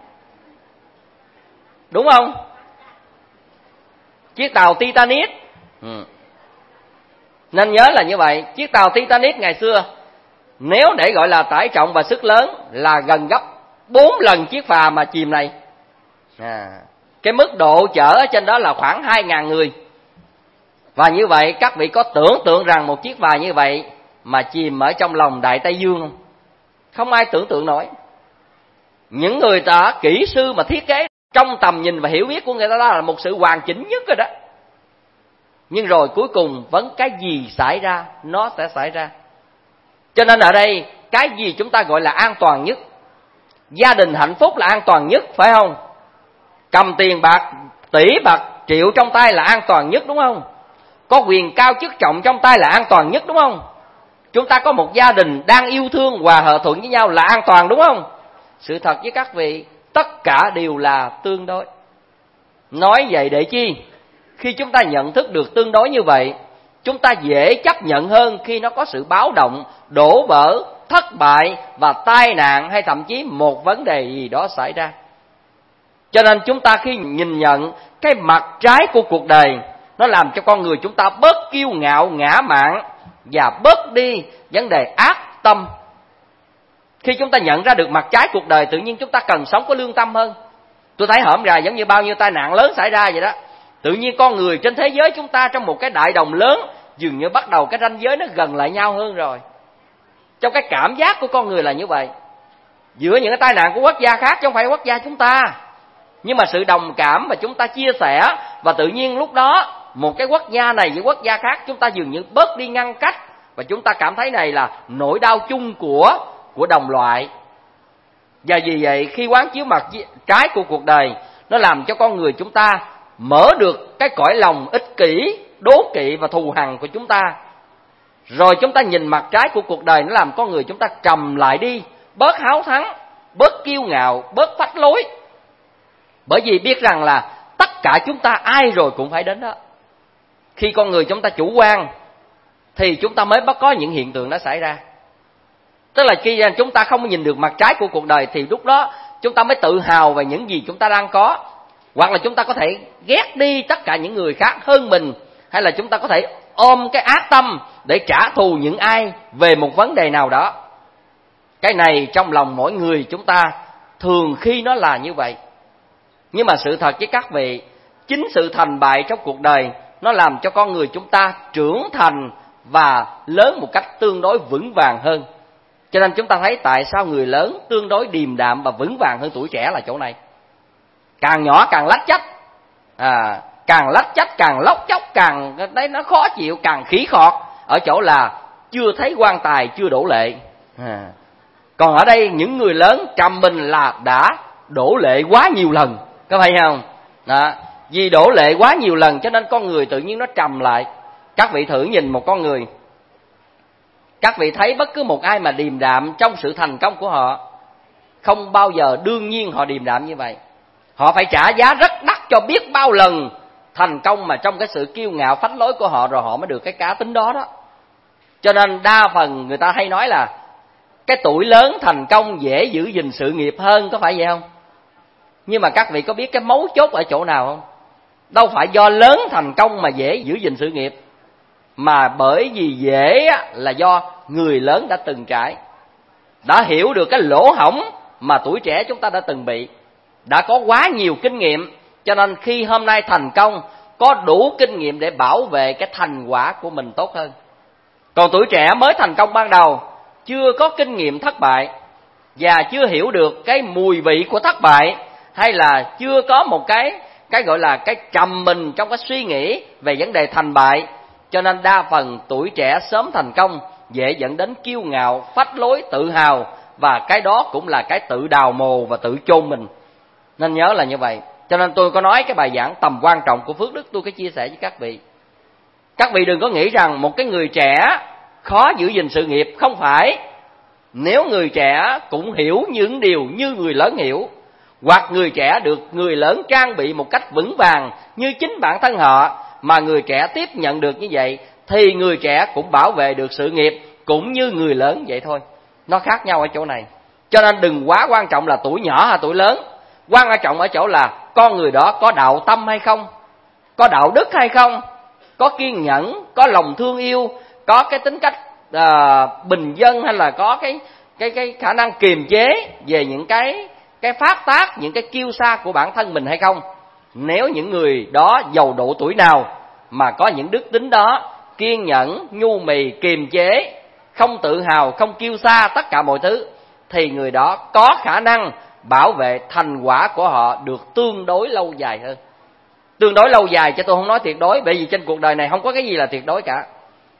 đúng không? Chiếc tàu Titanic, nên nhớ là như vậy. Chiếc tàu Titanic ngày xưa, nếu để gọi là tải trọng và sức lớn, là gần gấp 4 lần chiếc phà mà chìm này. Cái mức độ chở ở trên đó là khoảng 2.000 người. Và như vậy các vị có tưởng tượng rằng một chiếc phà như vậy mà chìm ở trong lòng Đại Tây Dương không? Không ai tưởng tượng nổi. Những người ta kỹ sư mà thiết kế, trong tầm nhìn và hiểu biết của người ta đó là một sự hoàn chỉnh nhất rồi đó. Nhưng rồi cuối cùng vẫn cái gì xảy ra, nó sẽ xảy ra. Cho nên ở đây, cái gì chúng ta gọi là an toàn nhất? Gia đình hạnh phúc là an toàn nhất, phải không? Cầm tiền bạc, tỷ bạc, triệu trong tay là an toàn nhất, đúng không? Có quyền cao chức trọng trong tay là an toàn nhất, đúng không? Chúng ta có một gia đình đang yêu thương, hòa hợp thuận với nhau là an toàn, đúng không? Sự thật với các vị, tất cả đều là tương đối. Nói vậy để chi? Khi chúng ta nhận thức được tương đối như vậy, chúng ta dễ chấp nhận hơn khi nó có sự báo động, đổ vỡ, thất bại và tai nạn, hay thậm chí một vấn đề gì đó xảy ra. Cho nên chúng ta khi nhìn nhận cái mặt trái của cuộc đời, nó làm cho con người chúng ta bớt kiêu ngạo, ngã mạn và bớt đi vấn đề ác tâm. Khi chúng ta nhận ra được mặt trái cuộc đời, tự nhiên chúng ta cần sống có lương tâm hơn. Tôi thấy hổm rày giống như bao nhiêu tai nạn lớn xảy ra vậy đó. Tự nhiên con người trên thế giới chúng ta trong một cái đại đồng lớn, dường như bắt đầu cái ranh giới nó gần lại nhau hơn rồi. Trong cái cảm giác của con người là như vậy. Giữa những cái tai nạn của quốc gia khác chứ không phải quốc gia chúng ta. Nhưng mà sự đồng cảm và chúng ta chia sẻ, và tự nhiên lúc đó một cái quốc gia này với quốc gia khác chúng ta dường như bớt đi ngăn cách, và chúng ta cảm thấy này là nỗi đau chung của đồng loại. Và vì vậy khi quán chiếu mặt trái của cuộc đời, nó làm cho con người chúng ta mở được cái cõi lòng ích kỷ, đố kỵ và thù hằn của chúng ta. Rồi chúng ta nhìn mặt trái của cuộc đời, nó làm con người chúng ta trầm lại đi, bớt háo thắng, bớt kiêu ngạo, bớt phách lối. Bởi vì biết rằng là tất cả chúng ta ai rồi cũng phải đến đó. Khi con người chúng ta chủ quan thì chúng ta mới có những hiện tượng đó xảy ra. Tức là khi chúng ta không nhìn được mặt trái của cuộc đời thì lúc đó chúng ta mới tự hào về những gì chúng ta đang có. Hoặc là chúng ta có thể ghét đi tất cả những người khác hơn mình, hay là chúng ta có thể ôm cái ác tâm để trả thù những ai về một vấn đề nào đó. Cái này trong lòng mỗi người chúng ta thường khi nó là như vậy. Nhưng mà sự thật với các vị, chính sự thành bại trong cuộc đời nó làm cho con người chúng ta trưởng thành và lớn một cách tương đối vững vàng hơn. Cho nên chúng ta thấy tại sao người lớn tương đối điềm đạm và vững vàng hơn tuổi trẻ là chỗ này. Càng nhỏ càng lách chách, càng lách chách, càng lóc chóc, càng đấy nó khó chịu, càng khí khọt. Ở chỗ là chưa thấy quan tài chưa đổ lệ. Còn ở đây những người lớn trầm mình là đã đổ lệ quá nhiều lần, có phải không? Đó. Vì đổ lệ quá nhiều lần cho nên con người tự nhiên nó trầm lại. Các vị thử nhìn một con người Các vị thấy bất cứ một ai mà điềm đạm trong sự thành công của họ, không bao giờ đương nhiên họ điềm đạm như vậy. Họ phải trả giá rất đắt cho biết bao lần thành công mà trong cái sự kiêu ngạo phách lối của họ, rồi họ mới được cái cá tính đó đó. Cho nên đa phần người ta hay nói là cái tuổi lớn thành công dễ giữ gìn sự nghiệp hơn, có phải vậy không? Nhưng mà các vị có biết cái mấu chốt ở chỗ nào không? Đâu phải do lớn thành công mà dễ giữ gìn sự nghiệp, mà bởi vì dễ là do người lớn đã từng trải, đã hiểu được cái lỗ hổng mà tuổi trẻ chúng ta đã từng bị, đã có quá nhiều kinh nghiệm, cho nên khi hôm nay thành công có đủ kinh nghiệm để bảo vệ cái thành quả của mình tốt hơn. Còn tuổi trẻ mới thành công ban đầu, chưa có kinh nghiệm thất bại và chưa hiểu được cái mùi vị của thất bại, hay là chưa có một cái gọi là cái trầm mình trong cái suy nghĩ về vấn đề thành bại, cho nên đa phần tuổi trẻ sớm thành công dễ dẫn đến kiêu ngạo, phách lối, tự hào, và cái đó cũng là cái tự đào mồ và tự chôn mình. Nên nhớ là như vậy. Cho nên tôi có nói cái bài giảng tầm quan trọng của phước đức, tôi có chia sẻ với các vị. Các vị đừng có nghĩ rằng một cái người trẻ khó giữ gìn sự nghiệp, không phải. Nếu người trẻ cũng hiểu những điều như người lớn hiểu, hoặc người trẻ được người lớn trang bị một cách vững vàng như chính bản thân họ, mà người trẻ tiếp nhận được như vậy, thì người trẻ cũng bảo vệ được sự nghiệp cũng như người lớn vậy thôi. Nó khác nhau ở chỗ này. Cho nên đừng quá quan trọng là tuổi nhỏ hay tuổi lớn. Quan trọng ở chỗ là con người đó có đạo tâm hay không, có đạo đức hay không, có kiên nhẫn, có lòng thương yêu, có cái tính cách bình dân, hay là có cái khả năng kiềm chế về những cái phát tác, những cái kiêu sa của bản thân mình hay không. Nếu những người đó giàu độ tuổi nào mà có những đức tính đó, kiên nhẫn, nhu mì, kiềm chế, không tự hào, không kiêu sa tất cả mọi thứ, thì người đó có khả năng bảo vệ thành quả của họ được tương đối lâu dài hơn. Tương đối lâu dài chứ tôi không nói tuyệt đối, bởi vì trên cuộc đời này không có cái gì là tuyệt đối cả.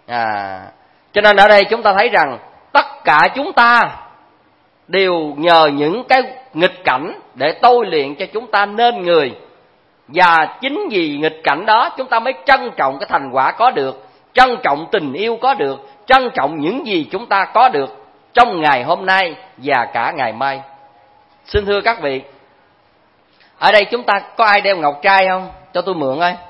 Cho nên ở đây chúng ta thấy rằng tất cả chúng ta đều nhờ những cái nghịch cảnh để tôi luyện cho chúng ta nên người. Và chính vì nghịch cảnh đó chúng ta mới trân trọng cái thành quả có được, trân trọng tình yêu có được, trân trọng những gì chúng ta có được trong ngày hôm nay và cả ngày mai. Xin thưa các vị, ở đây chúng ta có ai đeo ngọc trai không? Cho tôi mượn ơi.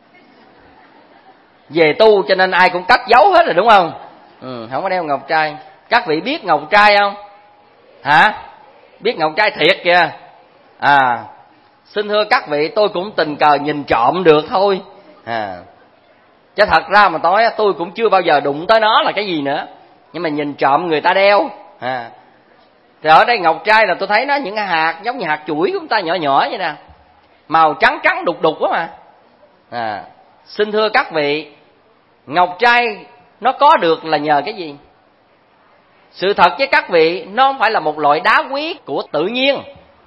Về tu cho nên ai cũng cất giấu hết rồi đúng không? Không có đeo ngọc trai. Các vị biết ngọc trai không? Hả? Biết ngọc trai thiệt kìa. Xin thưa các vị, tôi cũng tình cờ nhìn trộm được thôi. Chứ thật ra mà tôi cũng chưa bao giờ đụng tới nó là cái gì nữa. Nhưng mà nhìn trộm người ta đeo. Thì ở đây ngọc trai là tôi thấy nó những cái hạt giống như hạt chuỗi của chúng ta, nhỏ nhỏ vậy nè, màu trắng trắng đục đục quá mà. Xin thưa các vị, ngọc trai nó có được là nhờ cái gì? Sự thật với các vị, nó không phải là một loại đá quý của tự nhiên.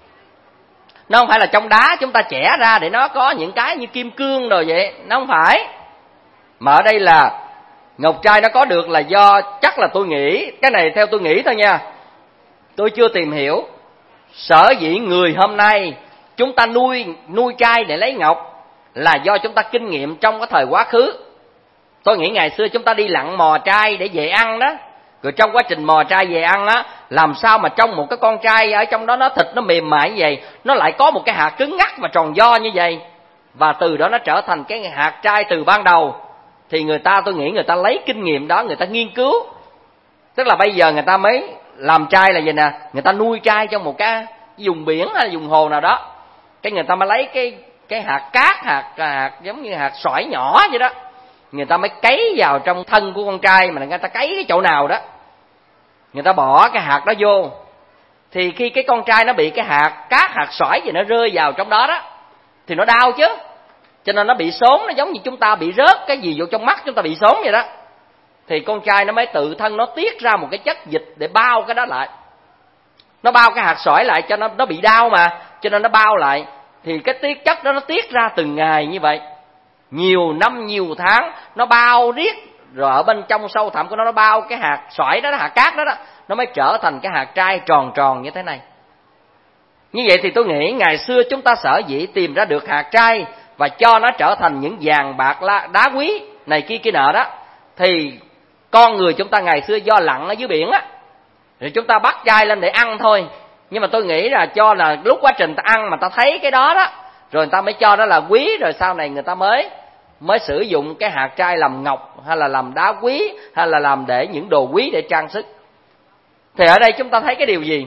Nó không phải là trong đá chúng ta chẻ ra để nó có những cái như kim cương rồi vậy. Nó không phải. Mà ở đây là ngọc trai nó có được là do, chắc là tôi nghĩ, cái này theo tôi nghĩ thôi nha, tôi chưa tìm hiểu. Sở dĩ người hôm nay chúng ta nuôi trai để lấy ngọc là do chúng ta kinh nghiệm trong cái thời quá khứ. Tôi nghĩ ngày xưa chúng ta đi lặn mò trai để về ăn đó, rồi trong quá trình mò trai về ăn á, làm sao mà trong một cái con trai ở trong đó nó thịt nó mềm mại như vậy, nó lại có một cái hạt cứng ngắc và tròn vo như vậy, và từ đó nó trở thành cái hạt trai từ ban đầu. Thì tôi nghĩ người ta lấy kinh nghiệm đó, người ta nghiên cứu. Tức là bây giờ người ta mới làm trai là gì nè, người ta nuôi trai trong một cái vùng biển hay là vùng hồ nào đó, cái người ta mới lấy cái hạt cát, hạt giống như hạt xoải nhỏ vậy đó, người ta mới cấy vào trong thân của con trai, mà người ta cấy cái chỗ nào đó, người ta bỏ cái hạt đó vô, thì khi cái con trai nó bị cái hạt cát, hạt xoải gì nó rơi vào trong đó đó, thì nó đau chứ. Cho nên nó bị xốn, nó giống như chúng ta bị rớt cái gì vô trong mắt chúng ta bị xốn vậy đó. Thì con trai nó mới tự thân nó tiết ra một cái chất dịch để bao cái đó lại. Nó bao cái hạt sỏi lại cho nó bị đau mà, cho nên nó bao lại. Thì cái chất đó nó tiết ra từng ngày như vậy, nhiều năm nhiều tháng nó bao riết, rồi ở bên trong sâu thẳm của nó bao cái hạt sỏi đó, hạt cát đó, nó mới trở thành cái hạt trai tròn tròn như thế này. Như vậy thì tôi nghĩ ngày xưa chúng ta sở dĩ tìm ra được hạt trai và cho nó trở thành những vàng bạc đá quý này kia nọ đó, thì Con người chúng ta ngày xưa do lặn ở dưới biển á, rồi chúng ta bắt trai lên để ăn thôi. Nhưng mà tôi nghĩ là cho là lúc quá trình ta ăn mà ta thấy cái đó đó, rồi người ta mới cho đó là quý, rồi sau này người ta mới sử dụng cái hạt trai làm ngọc, hay là làm đá quý, hay là làm để những đồ quý để trang sức. Thì ở đây chúng ta thấy cái điều gì?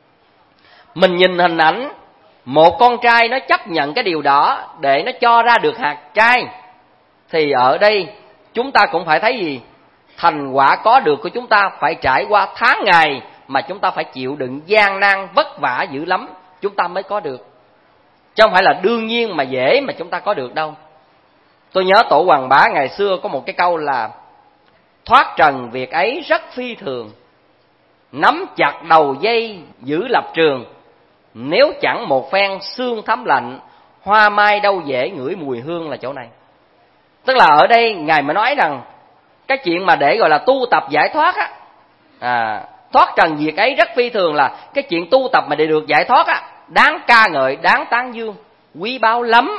Mình nhìn hình ảnh một con trai nó chấp nhận cái điều đó để nó cho ra được hạt trai. Thì ở đây chúng ta cũng phải thấy gì? Thành quả có được của chúng ta phải trải qua tháng ngày mà chúng ta phải chịu đựng gian nan vất vả dữ lắm chúng ta mới có được, chứ không phải là đương nhiên mà dễ mà chúng ta có được đâu. Tôi nhớ Tổ Hoàng Bá ngày xưa có một cái câu là: thoát trần việc ấy rất phi thường, nắm chặt đầu dây giữ lập trường, nếu chẳng một phen xương thấm lạnh, hoa mai đâu dễ ngửi mùi hương, là chỗ này. Tức là ở đây Ngài mới nói rằng cái chuyện mà để gọi là tu tập giải thoát á, thoát trần việc ấy rất phi thường, là cái chuyện tu tập mà để được giải thoát á, đáng ca ngợi, đáng tán dương, quý báu lắm.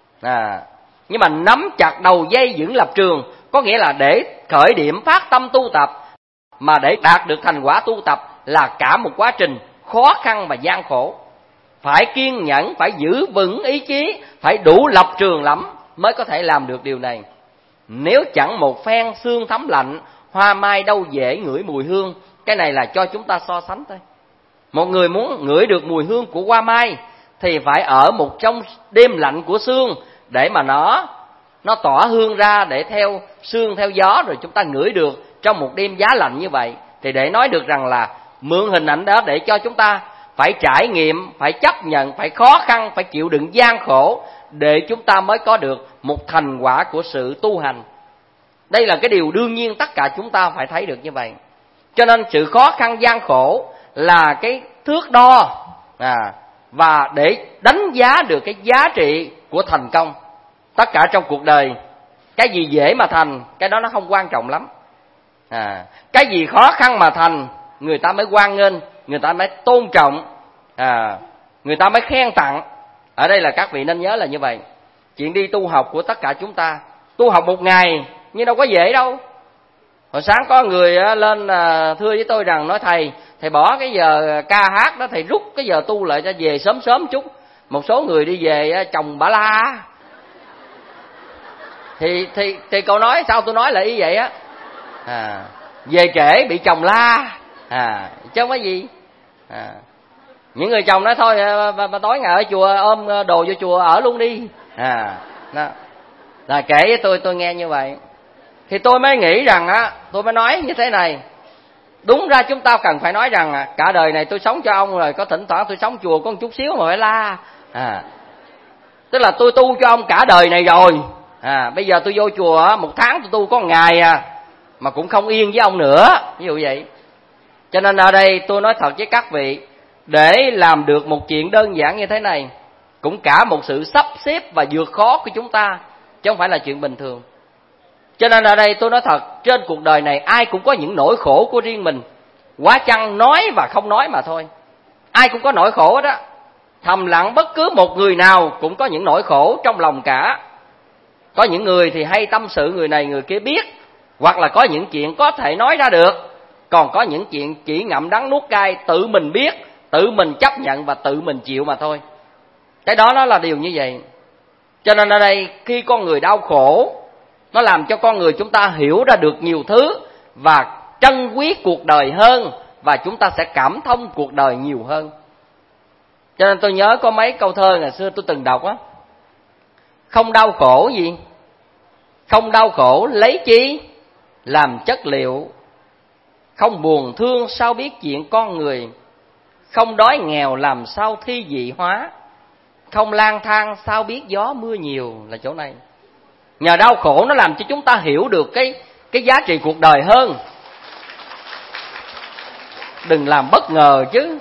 Nhưng mà nắm chặt đầu dây vững lập trường, có nghĩa là để khởi điểm phát tâm tu tập, mà để đạt được thành quả tu tập là cả một quá trình khó khăn và gian khổ. Phải kiên nhẫn, phải giữ vững ý chí, phải đủ lập trường lắm mới có thể làm được điều này. Nếu chẳng một phen xương thấm lạnh, hoa mai đâu dễ ngửi mùi hương. Cái này là cho chúng ta so sánh thôi. Một người muốn ngửi được mùi hương của hoa mai thì phải ở một trong đêm lạnh của sương, để mà nó tỏa hương ra, để theo sương theo gió rồi chúng ta ngửi được trong một đêm giá lạnh như vậy. Thì để nói được rằng là mượn hình ảnh đó để cho chúng ta phải trải nghiệm, phải chấp nhận, phải khó khăn, phải chịu đựng gian khổ, để chúng ta mới có được một thành quả của sự tu hành. Đây là cái điều đương nhiên tất cả chúng ta phải thấy được như vậy. Cho nên sự khó khăn gian khổ là cái thước đo và để đánh giá được cái giá trị của thành công. Tất cả trong cuộc đời, cái gì dễ mà thành, cái đó nó không quan trọng lắm. Cái gì khó khăn mà thành, người ta mới hoan nghênh, người ta mới tôn trọng, người ta mới khen tặng. Ở đây là các vị nên nhớ là như vậy. Chuyện đi tu học của tất cả chúng ta, tu học một ngày nhưng đâu có dễ đâu. Hồi sáng có người lên thưa với tôi rằng, nói thầy bỏ cái giờ ca hát đó, thầy rút cái giờ tu lại cho về sớm sớm chút. Một số người đi về chồng bả la. Thì cậu nói sao tôi nói là ý vậy á. Về trễ bị chồng la, chứ không có gì. Những người chồng nói thôi bà tối ngày ở chùa ôm đồ vô chùa ở luôn đi. Đó. Là kể với tôi nghe như vậy. Thì tôi mới nghĩ rằng tôi mới nói như thế này. Đúng ra chúng ta cần phải nói rằng cả đời này tôi sống cho ông rồi, có thỉnh thoảng tôi sống chùa có một chút xíu mà phải la. Tức là tôi tu cho ông cả đời này rồi. Bây giờ tôi vô chùa một tháng tôi tu có một ngày mà cũng không yên với ông nữa, ví dụ vậy. Cho nên ở đây tôi nói thật với các vị, để làm được một chuyện đơn giản như thế này cũng cả một sự sắp xếp và vượt khó của chúng ta, chứ không phải là chuyện bình thường. Cho nên ở đây tôi nói thật, trên cuộc đời này ai cũng có những nỗi khổ của riêng mình, quá chăng nói và không nói mà thôi. Ai cũng có nỗi khổ đó. Thầm lặng bất cứ một người nào cũng có những nỗi khổ trong lòng cả. Có những người thì hay tâm sự người này người kia biết, hoặc là có những chuyện có thể nói ra được. Còn có những chuyện chỉ ngậm đắng nuốt cay, tự mình biết, tự mình chấp nhận và tự mình chịu mà thôi. Cái đó nó là điều như vậy. Cho nên ở đây khi con người đau khổ, nó làm cho con người chúng ta hiểu ra được nhiều thứ và trân quý cuộc đời hơn, và chúng ta sẽ cảm thông cuộc đời nhiều hơn. Cho nên tôi nhớ có mấy câu thơ ngày xưa tôi từng đọc á. Không đau khổ gì? Không đau khổ lấy chi làm chất liệu? Không buồn thương sao biết chuyện con người? Không đói nghèo làm sao thi dị hóa? Không lang thang sao biết gió mưa nhiều, là chỗ này. Nhờ đau khổ nó làm cho chúng ta hiểu được cái giá trị cuộc đời hơn. Đừng làm bất ngờ chứ.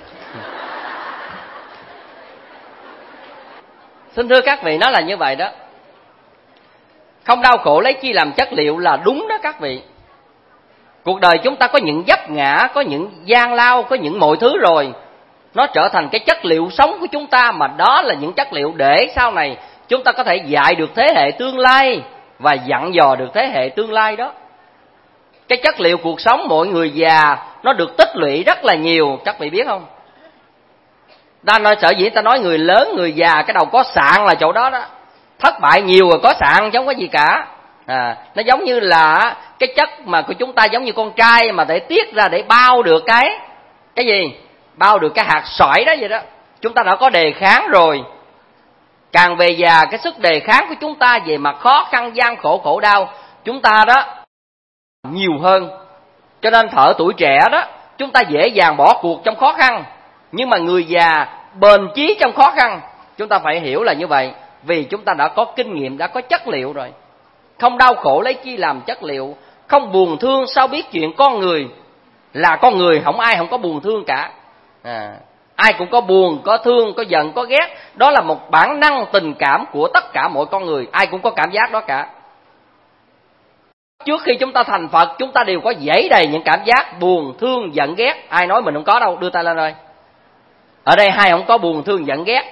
Xin thưa các vị, nó là như vậy đó. Không đau khổ lấy chi làm chất liệu là đúng đó các vị. Cuộc đời chúng ta có những vấp ngã, có những gian lao, có những mọi thứ rồi. Nó trở thành cái chất liệu sống của chúng ta, mà đó là những chất liệu để sau này chúng ta có thể dạy được thế hệ tương lai và dặn dò được thế hệ tương lai đó. Cái chất liệu cuộc sống mọi người già nó được tích lũy rất là nhiều, các vị biết không? Ta nói sở dĩ ta nói người lớn, người già cái đầu có sạn là chỗ đó đó. Thất bại nhiều rồi có sạn chứ không có gì cả. Nó giống như là cái chất mà của chúng ta giống như con trai mà để tiết ra để bao được cái gì? Bao được cái hạt sỏi đó vậy đó. Chúng ta đã có đề kháng rồi. Càng về già cái sức đề kháng của chúng ta về mặt khó khăn, gian khổ, khổ đau chúng ta đó nhiều hơn. Cho nên thở tuổi trẻ đó chúng ta dễ dàng bỏ cuộc trong khó khăn. Nhưng mà người già bền chí trong khó khăn. Chúng ta phải hiểu là như vậy. Vì chúng ta đã có kinh nghiệm, đã có chất liệu rồi. Không đau khổ lấy chi làm chất liệu, không buồn thương sao biết chuyện con người. Là con người không ai không có buồn thương cả. Ai cũng có buồn, có thương, có giận, có ghét. Đó là một bản năng tình cảm của tất cả mọi con người. Ai cũng có cảm giác đó cả. Trước khi chúng ta thành Phật, chúng ta đều có dẫy đầy những cảm giác buồn, thương, giận, ghét. Ai nói mình không có đâu, đưa tay lên rồi. Ở đây ai không có buồn, thương, giận, ghét?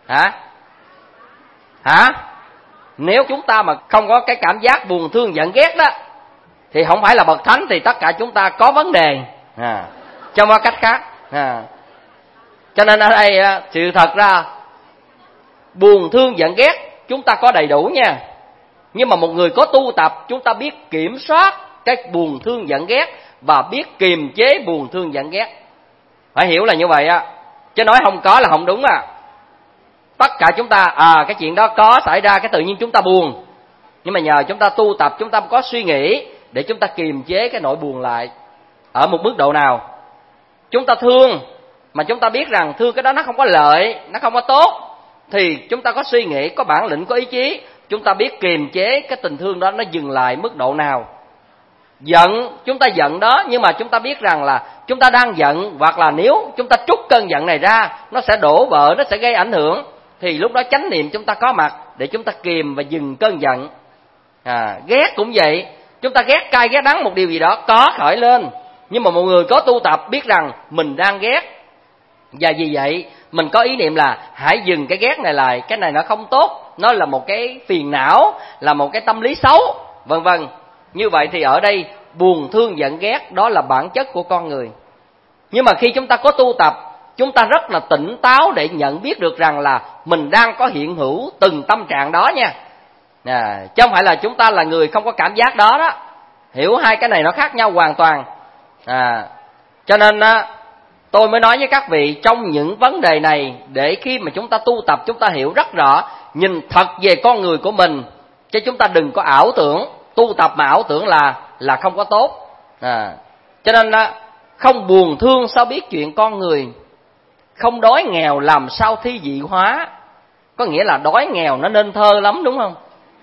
Hả? Nếu chúng ta mà không có cái cảm giác buồn, thương, giận, ghét đó thì không phải là bậc thánh, thì tất cả chúng ta có vấn đề. Trong một cách khác. Cho nên ở đây sự thật ra buồn, thương, giận, ghét chúng ta có đầy đủ nha. Nhưng mà một người có tu tập, chúng ta biết kiểm soát cái buồn, thương, giận, ghét và biết kiềm chế buồn, thương, giận, ghét. Phải hiểu là như vậy á. Chứ nói không có là không đúng à. Tất cả chúng ta, cái chuyện đó có xảy ra, cái tự nhiên chúng ta buồn. Nhưng mà nhờ chúng ta tu tập, chúng ta có suy nghĩ để chúng ta kiềm chế cái nỗi buồn lại. Ở một mức độ nào? Chúng ta thương, mà chúng ta biết rằng thương cái đó nó không có lợi, nó không có tốt, thì chúng ta có suy nghĩ, có bản lĩnh, có ý chí. Chúng ta biết kiềm chế cái tình thương đó nó dừng lại mức độ nào. Giận, chúng ta giận đó, nhưng mà chúng ta biết rằng là chúng ta đang giận, hoặc là nếu chúng ta trút cơn giận này ra, nó sẽ đổ vỡ, nó sẽ gây ảnh hưởng. Thì lúc đó chánh niệm chúng ta có mặt để chúng ta kiềm và dừng cơn giận. Ghét cũng vậy. Chúng ta ghét cay, ghét đắng một điều gì đó có khởi lên. Nhưng mà một người có tu tập biết rằng mình đang ghét. Và vì vậy mình có ý niệm là hãy dừng cái ghét này lại. Cái này nó không tốt, nó là một cái phiền não, là một cái tâm lý xấu, vân vân. Như vậy thì ở đây buồn, thương, giận, ghét đó là bản chất của con người. Nhưng mà khi chúng ta có tu tập, chúng ta rất là tỉnh táo để nhận biết được rằng là mình đang có hiện hữu từng tâm trạng đó nha. Chứ không phải là chúng ta là người không có cảm giác đó đó. Hiểu hai cái này nó khác nhau hoàn toàn. Cho nên tôi mới nói với các vị trong những vấn đề này, để khi mà chúng ta tu tập chúng ta hiểu rất rõ, nhìn thật về con người của mình, chứ chúng ta đừng có ảo tưởng. Tu tập mà ảo tưởng là không có tốt. Cho nên không buồn thương sao biết chuyện con người, không đói nghèo làm sao thi vị hóa. Có nghĩa là đói nghèo nó nên thơ lắm, đúng không?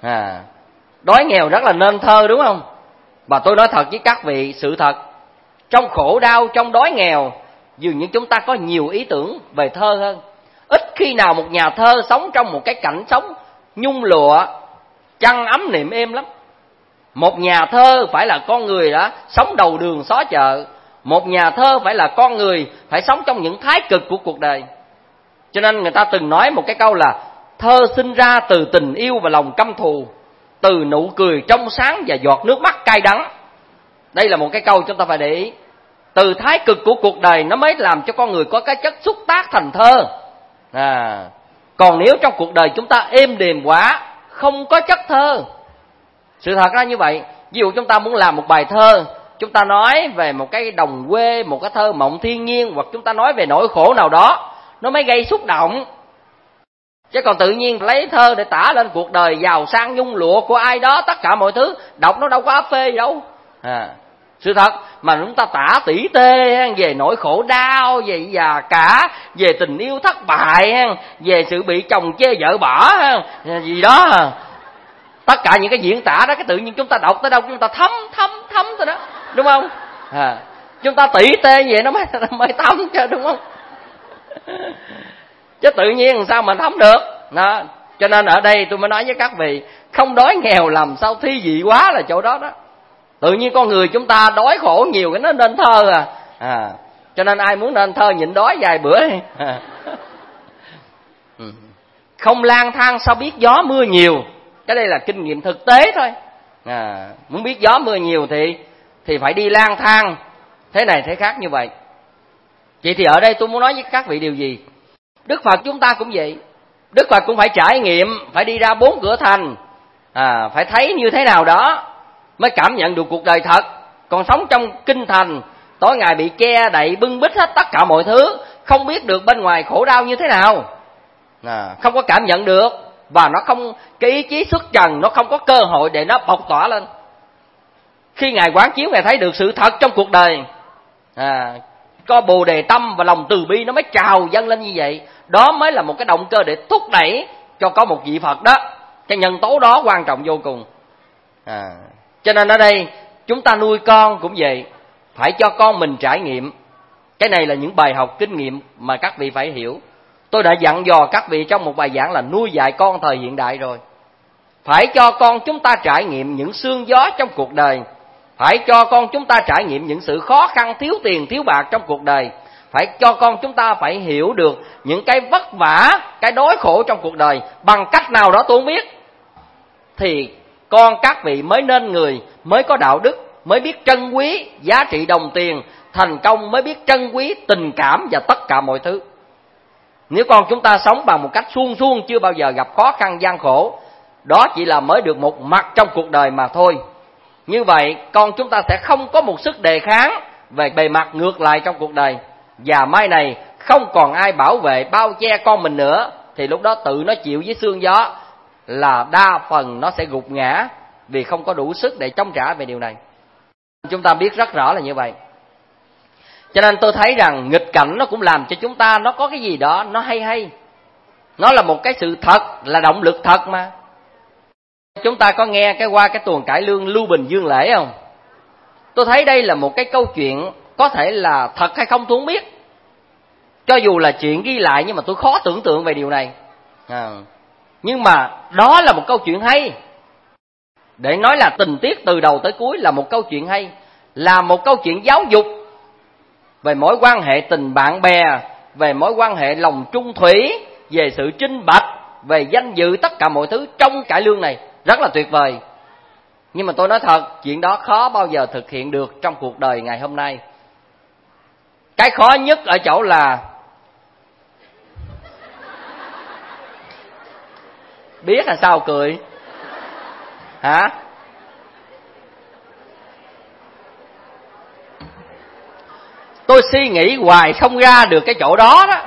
Đói nghèo rất là nên thơ, đúng không? Và tôi nói thật với các vị, sự thật, trong khổ đau, trong đói nghèo, dường như chúng ta có nhiều ý tưởng về thơ hơn. Ít khi nào một nhà thơ sống trong một cái cảnh sống nhung lụa, chăn ấm niệm êm lắm. Một nhà thơ phải là con người đã sống đầu đường xó chợ. Một nhà thơ phải là con người phải sống trong những thái cực của cuộc đời. Cho nên người ta từng nói một cái câu là thơ sinh ra từ tình yêu và lòng căm thù, từ nụ cười trong sáng và giọt nước mắt cay đắng. Đây là một cái câu chúng ta phải để ý. Từ thái cực của cuộc đời nó mới làm cho con người có cái chất xúc tác thành thơ. Còn nếu trong cuộc đời chúng ta êm đềm quá, không có chất thơ. Sự thật ra như vậy. Ví dụ chúng ta muốn làm một bài thơ, chúng ta nói về một cái đồng quê, một cái thơ mộng thiên nhiên, hoặc chúng ta nói về nỗi khổ nào đó, nó mới gây xúc động. Chứ còn tự nhiên lấy thơ để tả lên cuộc đời giàu sang nhung lụa của ai đó, tất cả mọi thứ, đọc nó đâu có áp phê gì đâu. Sự thật mà chúng ta tả tỉ tê về nỗi khổ đau, về già cả, về tình yêu thất bại, về sự bị chồng chê vợ bỏ gì đó, tất cả những cái diễn tả đó, cái tự nhiên chúng ta đọc tới đâu chúng ta thấm tới đó, đúng không? Chúng ta tỉ tê vậy nó mới thấm chứ, đúng không? Chứ tự nhiên làm sao mà thấm được đó. Cho nên ở đây tôi mới nói với các vị, không đói nghèo làm sao thi vị quá là chỗ đó đó. Tự nhiên con người chúng ta đói khổ nhiều cái nó nên thơ Cho nên ai muốn nên thơ nhịn đói vài bữa Không lang thang sao biết gió mưa nhiều. Cái đây là kinh nghiệm thực tế thôi. Muốn biết gió mưa nhiều thì thì phải đi lang thang thế này thế khác như vậy. Vậy thì ở đây tôi muốn nói với các vị điều gì? Đức Phật chúng ta cũng vậy. Đức Phật cũng phải trải nghiệm, phải đi ra 4 cửa thành, phải thấy như thế nào đó mới cảm nhận được cuộc đời thật. Còn sống trong kinh thành, tối ngày bị che đậy bưng bít hết tất cả mọi thứ, không biết được bên ngoài khổ đau như thế nào, không có cảm nhận được, và nó không, cái ý chí xuất trần nó không có cơ hội để nó bộc tỏa lên. Khi Ngài quán chiếu, Ngài thấy được sự thật trong cuộc đời, có Bồ Đề tâm và lòng từ bi nó mới trào dâng lên như vậy. Đó mới là một cái động cơ để thúc đẩy cho có một vị Phật đó. Cái nhân tố đó quan trọng vô cùng. Cho nên ở đây chúng ta nuôi con cũng vậy, phải cho con mình trải nghiệm. Cái này là những bài học kinh nghiệm mà các vị phải hiểu. Tôi đã dặn dò các vị trong một bài giảng là nuôi dạy con thời hiện đại rồi. Phải cho con chúng ta trải nghiệm những sương gió trong cuộc đời. Phải cho con chúng ta trải nghiệm những sự khó khăn, thiếu tiền, thiếu bạc trong cuộc đời. Phải cho con chúng ta phải hiểu được những cái vất vả, cái đói khổ trong cuộc đời. Bằng cách nào đó tôi không biết, thì con các vị mới nên người, mới có đạo đức, mới biết trân quý giá trị đồng tiền, thành công mới biết trân quý tình cảm và tất cả mọi thứ. Nếu con chúng ta sống bằng một cách suông suông, chưa bao giờ gặp khó khăn gian khổ, đó chỉ là mới được một mặt trong cuộc đời mà thôi. Như vậy con chúng ta sẽ không có một sức đề kháng về bề mặt ngược lại trong cuộc đời. Và mai này không còn ai bảo vệ bao che con mình nữa, thì lúc đó tự nó chịu với sương gió, là đa phần nó sẽ gục ngã vì không có đủ sức để chống trả về điều này. Chúng ta biết rất rõ là như vậy. Cho nên tôi thấy rằng nghịch cảnh nó cũng làm cho chúng ta nó có cái gì đó nó hay hay. Nó là một cái sự thật, là động lực thật mà. Chúng ta có nghe qua cái tuồng cải lương Lưu Bình Dương Lễ không? Tôi thấy đây là một cái câu chuyện có thể là thật hay không tôi không biết. Cho dù là chuyện ghi lại nhưng mà tôi khó tưởng tượng về điều này. Nhưng mà đó là một câu chuyện hay. Để nói là tình tiết từ đầu tới cuối là một câu chuyện hay, là một câu chuyện giáo dục về mối quan hệ tình bạn bè, về mối quan hệ lòng trung thủy, về sự trinh bạch, về danh dự, tất cả mọi thứ trong cải lương này rất là tuyệt vời. Nhưng mà tôi nói thật, chuyện đó khó bao giờ thực hiện được trong cuộc đời ngày hôm nay. Cái khó nhất ở chỗ là biết là sao cười hả? Tôi suy nghĩ hoài không ra được cái chỗ đó đó.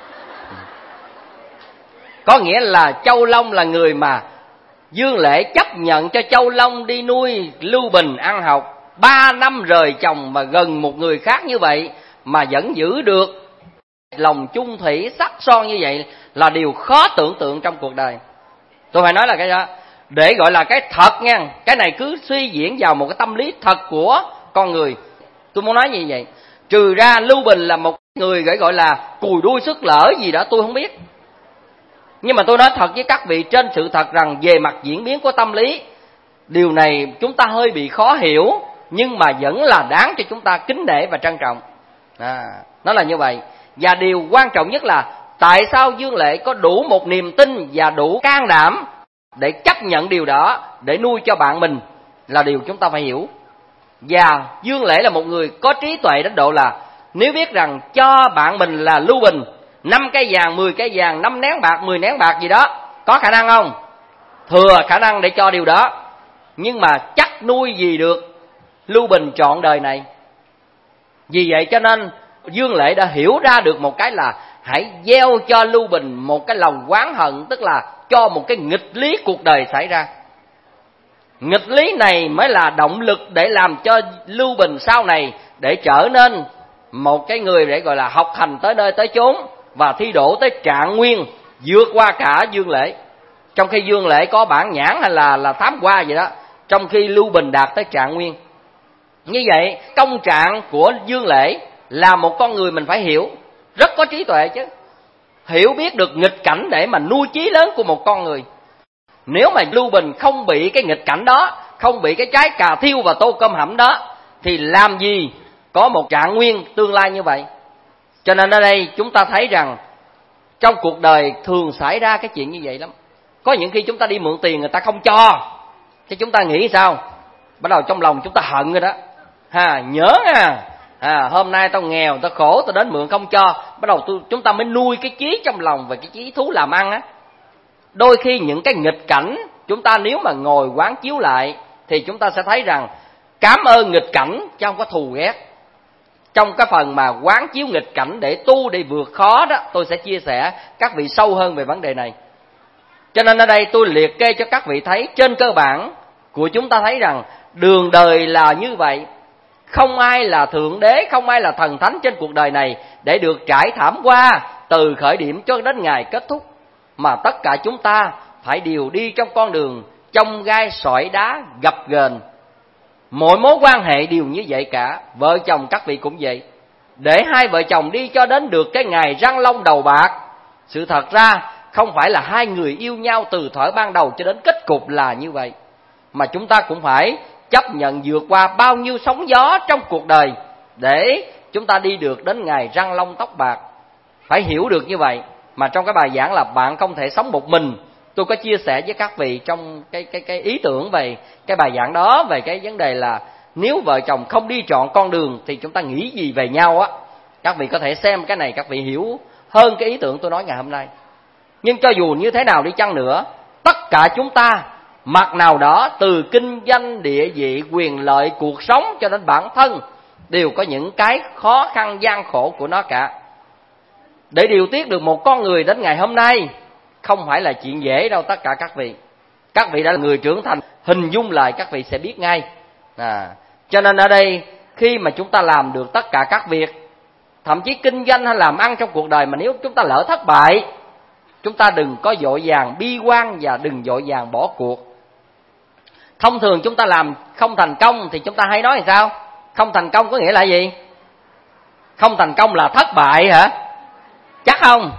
Có nghĩa là Châu Long là người mà Dương Lễ chấp nhận cho Châu Long đi nuôi Lưu Bình ăn học. 3 năm rời chồng mà gần một người khác như vậy mà vẫn giữ được lòng chung thủy sắc son như vậy là điều khó tưởng tượng trong cuộc đời. Tôi phải nói là cái đó để gọi là cái thật nha. Cái này cứ suy diễn vào một cái tâm lý thật của con người. Tôi muốn nói như vậy. Trừ ra Lưu Bình là một người gọi là cùi đuôi sức lỡ gì đó tôi không biết. Nhưng mà tôi nói thật với các vị trên sự thật rằng về mặt diễn biến của tâm lý, điều này chúng ta hơi bị khó hiểu, nhưng mà vẫn là đáng cho chúng ta kính nể và trân trọng. Nó là như vậy. Và điều quan trọng nhất là tại sao Dương Lễ có đủ một niềm tin và đủ can đảm để chấp nhận điều đó, để nuôi cho bạn mình, là điều chúng ta phải hiểu. Và Dương Lễ là một người có trí tuệ đến độ là nếu biết rằng cho bạn mình là Lưu Bình 5 cái vàng, 10 cái vàng, 5 nén bạc, 10 nén bạc gì đó, có khả năng không? Thừa khả năng để cho điều đó. Nhưng mà chắc nuôi gì được Lưu Bình trọn đời này. Vì vậy cho nên Dương Lễ đã hiểu ra được một cái là hãy gieo cho Lưu Bình một cái lòng oán hận, tức là cho một cái nghịch lý cuộc đời xảy ra. Nghịch lý này mới là động lực để làm cho Lưu Bình sau này để trở nên một cái người để gọi là học hành tới nơi tới chốn và thi đỗ tới trạng nguyên, vượt qua cả Dương Lễ. Trong khi Dương Lễ có bản nhãn hay là thám hoa gì đó, trong khi Lưu Bình đạt tới trạng nguyên. Như vậy công trạng của Dương Lễ là một con người mình phải hiểu, rất có trí tuệ chứ, hiểu biết được nghịch cảnh để mà nuôi chí lớn của một con người. Nếu mà Lưu Bình không bị cái nghịch cảnh đó, không bị cái trái cà thiêu và tô cơm hẩm đó, thì làm gì có một trạng nguyên tương lai như vậy. Cho nên ở đây chúng ta thấy rằng trong cuộc đời thường xảy ra cái chuyện như vậy lắm. Có những khi chúng ta đi mượn tiền người ta không cho, thì chúng ta nghĩ sao? Bắt đầu trong lòng chúng ta hận rồi đó. nhớ hôm nay tao nghèo, tao khổ, tao đến mượn không cho. Bắt đầu chúng ta mới nuôi cái chí trong lòng về cái chí thú làm ăn á. Đôi khi những cái nghịch cảnh chúng ta nếu mà ngồi quán chiếu lại thì chúng ta sẽ thấy rằng cảm ơn nghịch cảnh chứ không có thù ghét. Trong cái phần mà quán chiếu nghịch cảnh để tu, để vượt khó đó, tôi sẽ chia sẻ các vị sâu hơn về vấn đề này. Cho nên ở đây tôi liệt kê cho các vị thấy trên cơ bản của chúng ta thấy rằng đường đời là như vậy. Không ai là thượng đế, không ai là thần thánh trên cuộc đời này để được trải thảm qua từ khởi điểm cho đến ngày kết thúc. Mà tất cả chúng ta phải đều đi trong con đường chông gai sỏi đá gập ghềnh. Mỗi mối quan hệ đều như vậy cả. Vợ chồng các vị cũng vậy. Để hai vợ chồng đi cho đến được cái ngày răng long đầu bạc, sự thật ra không phải là hai người yêu nhau từ thuở ban đầu cho đến kết cục là như vậy. Mà chúng ta cũng phải chấp nhận vượt qua bao nhiêu sóng gió trong cuộc đời để chúng ta đi được đến ngày răng long tóc bạc. Phải hiểu được như vậy. Mà trong cái bài giảng là bạn không thể sống một mình, tôi có chia sẻ với các vị trong cái ý tưởng về cái bài giảng đó, về cái vấn đề là nếu vợ chồng không đi trọn con đường thì chúng ta nghĩ gì về nhau á. Các vị có thể xem cái này, các vị hiểu hơn cái ý tưởng tôi nói ngày hôm nay. Nhưng cho dù như thế nào đi chăng nữa, tất cả chúng ta mặt nào đó, từ kinh doanh, địa vị, quyền lợi, cuộc sống cho đến bản thân, đều có những cái khó khăn gian khổ của nó cả. Để điều tiết được một con người đến ngày hôm nay không phải là chuyện dễ đâu tất cả các vị. Các vị đã là người trưởng thành, hình dung lại các vị sẽ biết ngay. Cho nên ở đây khi mà chúng ta làm được tất cả các việc, thậm chí kinh doanh hay làm ăn trong cuộc đời, mà nếu chúng ta lỡ thất bại, chúng ta đừng có vội vàng bi quan và đừng vội vàng bỏ cuộc. Thông thường chúng ta làm không thành công thì chúng ta hay nói là sao? Không thành công có nghĩa là gì? Không thành công là thất bại hả? Chắc không?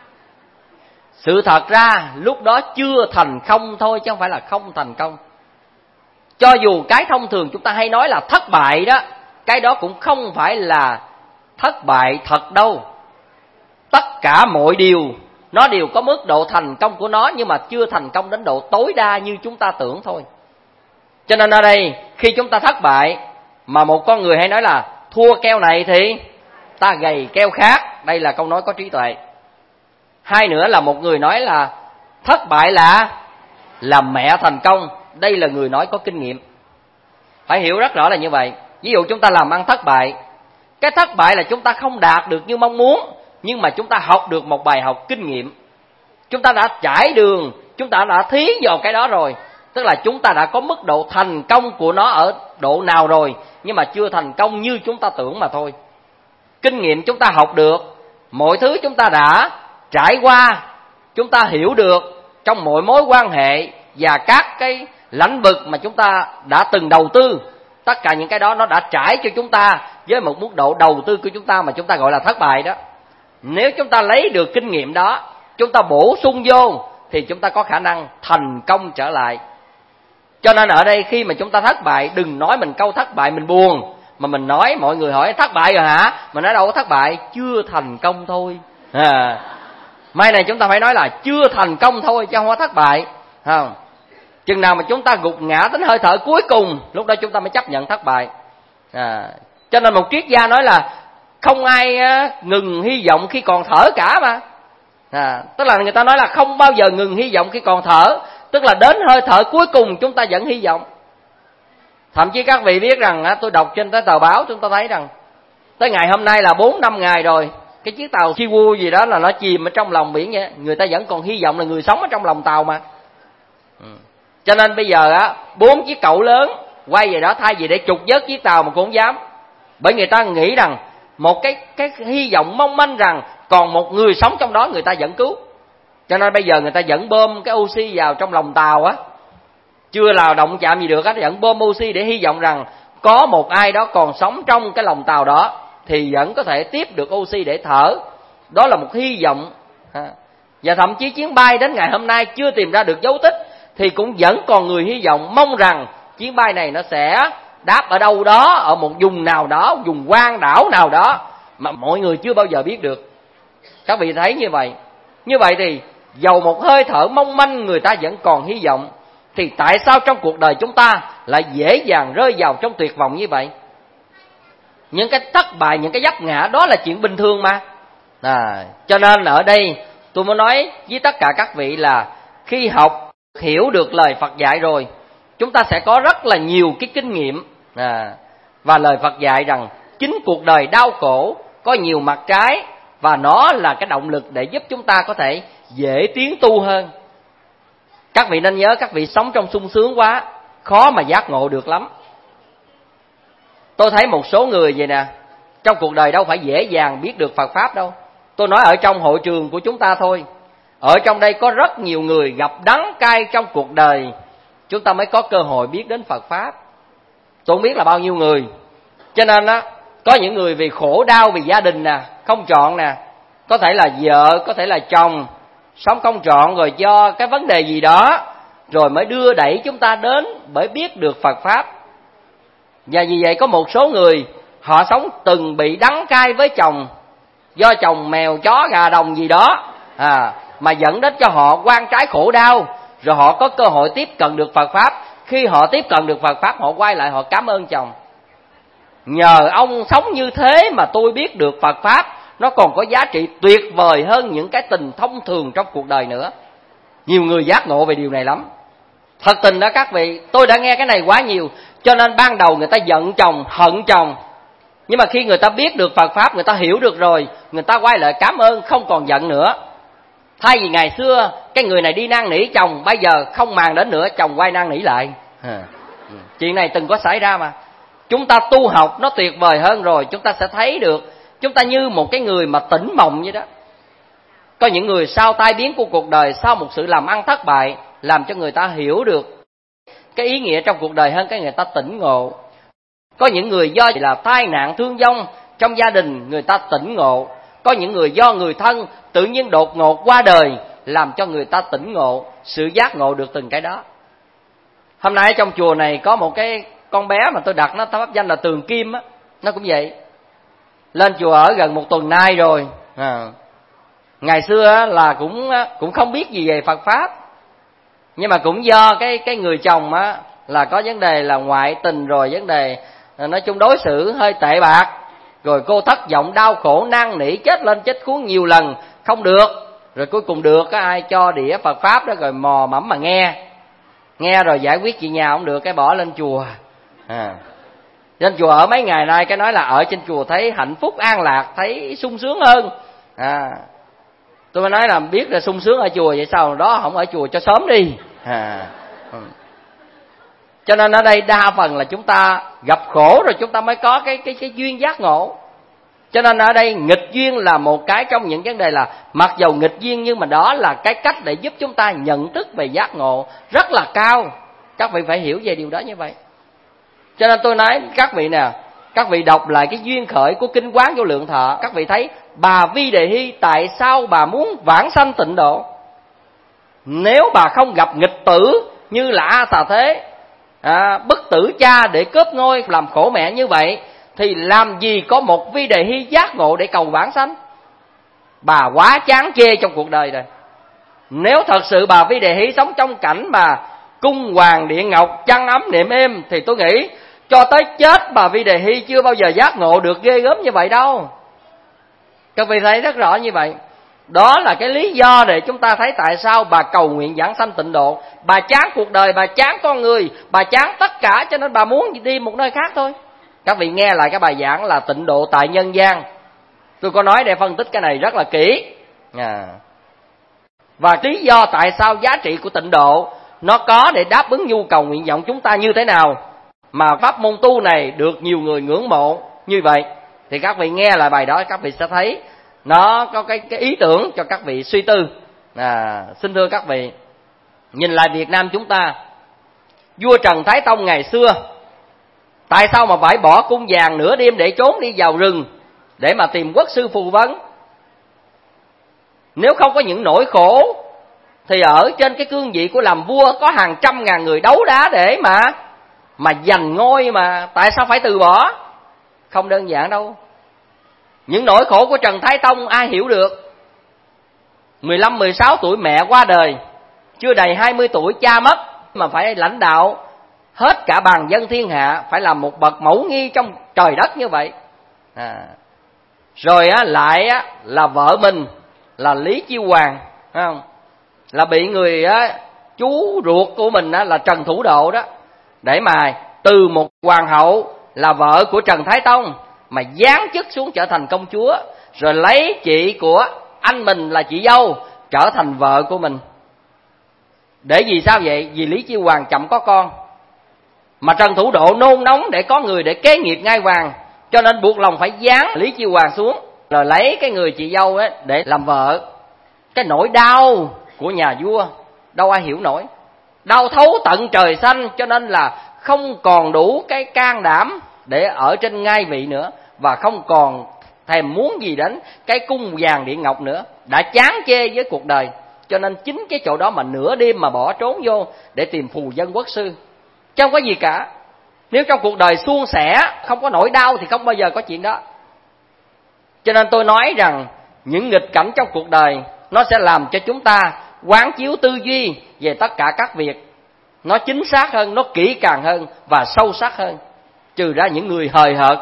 Sự thật ra lúc đó chưa thành công thôi chứ không phải là không thành công. Cho dù cái thông thường chúng ta hay nói là thất bại đó, cái đó cũng không phải là thất bại thật đâu. Tất cả mọi điều nó đều có mức độ thành công của nó, nhưng mà chưa thành công đến độ tối đa như chúng ta tưởng thôi. Cho nên ở đây khi chúng ta thất bại, mà một con người hay nói là thua keo này thì ta gầy keo khác, đây là câu nói có trí tuệ. Hai nữa là một người nói là thất bại là mẹ thành công, đây là người nói có kinh nghiệm. Phải hiểu rất rõ là như vậy. Ví dụ chúng ta làm ăn thất bại, cái thất bại là chúng ta không đạt được như mong muốn, nhưng mà chúng ta học được một bài học kinh nghiệm. Chúng ta đã trải đường, chúng ta đã thí vào cái đó rồi. Tức là chúng ta đã có mức độ thành công của nó ở độ nào rồi, nhưng mà chưa thành công như chúng ta tưởng mà thôi. Kinh nghiệm chúng ta học được, mọi thứ chúng ta đã trải qua, chúng ta hiểu được trong mọi mối quan hệ và các cái lĩnh vực mà chúng ta đã từng đầu tư. Tất cả những cái đó nó đã trải cho chúng ta với một mức độ đầu tư của chúng ta mà chúng ta gọi là thất bại đó. Nếu chúng ta lấy được kinh nghiệm đó, chúng ta bổ sung vô thì chúng ta có khả năng thành công trở lại. Cho nên ở đây khi mà chúng ta thất bại, đừng nói mình câu thất bại mình buồn, mà mình nói, mọi người hỏi thất bại rồi hả? Mình nói đâu có thất bại, chưa thành công thôi. Mai này chúng ta phải nói là chưa thành công thôi chứ không có thất bại. Không? Chừng nào mà chúng ta gục ngã đến hơi thở cuối cùng, lúc đó chúng ta mới chấp nhận thất bại. Cho nên một triết gia nói là không ai ngừng hy vọng khi còn thở cả mà. Tức là người ta nói là không bao giờ ngừng hy vọng khi còn thở. Tức là đến hơi thở cuối cùng chúng ta vẫn hy vọng. Thậm chí các vị biết rằng, tôi đọc trên cái tờ báo chúng ta thấy rằng tới ngày hôm nay là 4-5 ngày rồi, cái chiếc tàu Siwu gì đó là nó chìm ở trong lòng biển vậy. Người ta vẫn còn hy vọng là người sống ở trong lòng tàu mà. Cho nên bây giờ 4 chiếc cẩu lớn quay về đó, thay vì để trục vớt chiếc tàu mà cũng không dám. Bởi người ta nghĩ rằng một cái hy vọng mong manh rằng còn một người sống trong đó người ta vẫn cứu. Cho nên bây giờ người ta vẫn bơm cái oxy vào trong lòng tàu á, chưa là động chạm gì được á, vẫn bơm oxy để hy vọng rằng có một ai đó còn sống trong cái lòng tàu đó thì vẫn có thể tiếp được oxy để thở. Đó là một hy vọng. Và thậm chí chuyến bay đến ngày hôm nay chưa tìm ra được dấu tích thì cũng vẫn còn người hy vọng, mong rằng chuyến bay này nó sẽ đáp ở đâu đó, ở một vùng nào đó, vùng hoang đảo nào đó mà mọi người chưa bao giờ biết được. Các vị thấy như vậy. Như vậy thì dầu một hơi thở mong manh người ta vẫn còn hy vọng, thì tại sao trong cuộc đời chúng ta lại dễ dàng rơi vào trong tuyệt vọng như vậy? những cái thất bại, những cái vấp ngã đó là chuyện bình thường mà. Cho nên ở đây tôi muốn nói với tất cả các vị là khi học hiểu được lời Phật dạy rồi, chúng ta sẽ có rất là nhiều cái kinh nghiệm. Và lời Phật dạy rằng chính cuộc đời đau khổ có nhiều mặt trái, và nó là cái động lực để giúp chúng ta có thể dễ tiến tu hơn. Các vị nên nhớ, các vị sống trong sung sướng quá, khó mà giác ngộ được lắm. Tôi thấy một số người vậy nè, trong cuộc đời đâu phải dễ dàng biết được Phật Pháp đâu. Tôi nói ở trong hội trường của chúng ta thôi, ở trong đây có rất nhiều người gặp đắng cay trong cuộc đời, chúng ta mới có cơ hội biết đến Phật Pháp. Tôi không biết là bao nhiêu người. Cho nên á, có những người vì khổ đau vì gia đình nè, không trọn nè, có thể là vợ, có thể là chồng sống không trọn, rồi do cái vấn đề gì đó, rồi mới đưa đẩy chúng ta đến bởi biết được Phật Pháp. Và vì vậy có một số người họ sống từng bị đắng cay với chồng, do chồng mèo chó gà đồng gì đó, mà dẫn đến cho họ oan trái khổ đau, rồi họ có cơ hội tiếp cận được Phật Pháp. Khi họ tiếp cận được Phật Pháp, họ quay lại họ cảm ơn chồng: nhờ ông sống như thế mà tôi biết được Phật Pháp, nó còn có giá trị tuyệt vời hơn những cái tình thông thường trong cuộc đời nữa. Nhiều người giác ngộ về điều này lắm. Thật tình đó các vị, tôi đã nghe cái này quá nhiều. Cho nên ban đầu người ta giận chồng, hận chồng, nhưng mà khi người ta biết được Phật Pháp, người ta hiểu được rồi, người ta quay lại cảm ơn, không còn giận nữa. Thay vì ngày xưa cái người này đi năn nỉ chồng, bây giờ không màng đến nữa, chồng quay năn nỉ lại. Chuyện này từng có xảy ra mà. Chúng ta tu học nó tuyệt vời hơn rồi, chúng ta sẽ thấy được chúng ta như một cái người mà tỉnh mộng vậy đó. Có những người sau tai biến của cuộc đời, sau một sự làm ăn thất bại, làm cho người ta hiểu được cái ý nghĩa trong cuộc đời hơn cái người ta tỉnh ngộ. Có những người do là tai nạn thương vong trong gia đình, người ta tỉnh ngộ. Có những người do người thân tự nhiên đột ngột qua đời, làm cho người ta tỉnh ngộ, sự giác ngộ được từng cái đó. Hôm nay trong chùa này có một cái con bé mà tôi đặt nó pháp danh là Tường Kim á, nó cũng vậy. Lên chùa ở gần 1 tuần nay rồi. Ngày xưa là cũng không biết gì về Phật Pháp, nhưng mà cũng do cái người chồng á là có vấn đề là ngoại tình, rồi vấn đề nói chung đối xử hơi tệ bạc, rồi cô thất vọng đau khổ năn nỉ chết lên chết xuống nhiều lần không được, rồi cuối cùng được có ai cho đĩa Phật Pháp đó, rồi mò mẫm mà nghe rồi giải quyết chuyện nhà không được, cái bỏ lên chùa. Lên chùa ở mấy ngày nay, cái nói là ở trên chùa thấy hạnh phúc an lạc, thấy sung sướng hơn. Tôi mới nói là biết là sung sướng ở chùa, vậy sao đó không ở chùa cho sớm đi. Cho nên ở đây đa phần là chúng ta gặp khổ rồi chúng ta mới có cái duyên giác ngộ. Cho nên ở đây nghịch duyên là một cái trong những vấn đề là mặc dầu nghịch duyên, nhưng mà đó là cái cách để giúp chúng ta nhận thức về giác ngộ rất là cao. Các vị phải hiểu về điều đó như vậy. Cho nên tôi nói các vị nè, các vị đọc lại cái duyên khởi của Kinh Quán Vô Lượng Thọ, các vị thấy bà Vi Đề Hy tại sao bà muốn vãng sanh tịnh độ. Nếu bà không gặp nghịch tử như là A Xà Thế, bức tử cha để cướp ngôi, làm khổ mẹ như vậy, thì làm gì có một Vi Đề Hy giác ngộ để cầu vãng sanh. Bà quá chán chê trong cuộc đời rồi. Nếu thật sự bà Vi Đề Hy sống trong cảnh mà cung hoàng điện ngọc, chăn ấm niệm êm, thì tôi nghĩ cho tới chết bà Vi Đề Hy chưa bao giờ giác ngộ được ghê gớm như vậy đâu. Các vị thấy rất rõ như vậy. Đó là cái lý do để chúng ta thấy tại sao bà cầu nguyện vãng sanh tịnh độ. Bà chán cuộc đời, bà chán con người, bà chán tất cả, cho nên bà muốn đi một nơi khác thôi. Các vị nghe lại cái bài giảng là Tịnh Độ tại Nhân gian, tôi có nói để phân tích cái này rất là kỹ. Và lý do tại sao giá trị của tịnh độ nó có để đáp ứng nhu cầu nguyện vọng chúng ta như thế nào, mà pháp môn tu này được nhiều người ngưỡng mộ như vậy, thì các vị nghe lại bài đó các vị sẽ thấy nó có cái ý tưởng cho các vị suy tư. Xin thưa các vị, nhìn lại Việt Nam chúng ta, vua Trần Thái Tông ngày xưa tại sao mà phải bỏ cung vàng nửa đêm để trốn đi vào rừng để mà tìm quốc sư phù vấn? Nếu không có những nỗi khổ thì ở trên cái cương vị của làm vua có hàng trăm ngàn người đấu đá để mà giành ngôi, mà tại sao phải từ bỏ? Không đơn giản đâu. Những nỗi khổ của Trần Thái Tông ai hiểu được? 15-16 tuổi mẹ qua đời, chưa đầy 20 tuổi cha mất, mà phải lãnh đạo hết cả bàn dân thiên hạ, phải làm một bậc mẫu nghi trong trời đất như vậy. Rồi lại là vợ mình là Lý Chiêu Hoàng, phải không? Là bị người chú ruột của mình là Trần Thủ Độ đó, để mà từ một hoàng hậu là vợ của Trần Thái Tông mà giáng chức xuống trở thành công chúa, rồi lấy chị của anh mình là chị dâu trở thành vợ của mình. Để vì sao vậy? Vì Lý Chiêu Hoàng chậm có con, mà Trần Thủ Độ nôn nóng để có người để kế nghiệp ngai vàng, cho nên buộc lòng phải giáng Lý Chiêu Hoàng xuống, rồi lấy cái người chị dâu ấy để làm vợ. Cái nỗi đau của nhà vua đâu ai hiểu nổi, đau thấu tận trời xanh, cho nên là không còn đủ cái can đảm để ở trên ngai vị nữa, và không còn thèm muốn gì đến cái cung vàng điện ngọc nữa, đã chán chê với cuộc đời. Cho nên chính cái chỗ đó mà nửa đêm mà bỏ trốn vô để tìm phù dân quốc sư, chứ không có gì cả. Nếu trong cuộc đời suôn sẻ, không có nỗi đau thì không bao giờ có chuyện đó. Cho nên tôi nói rằng những nghịch cảnh trong cuộc đời nó sẽ làm cho chúng ta quán chiếu tư duy về tất cả các việc nó chính xác hơn, nó kỹ càng hơn và sâu sắc hơn. Trừ ra những người hời hợt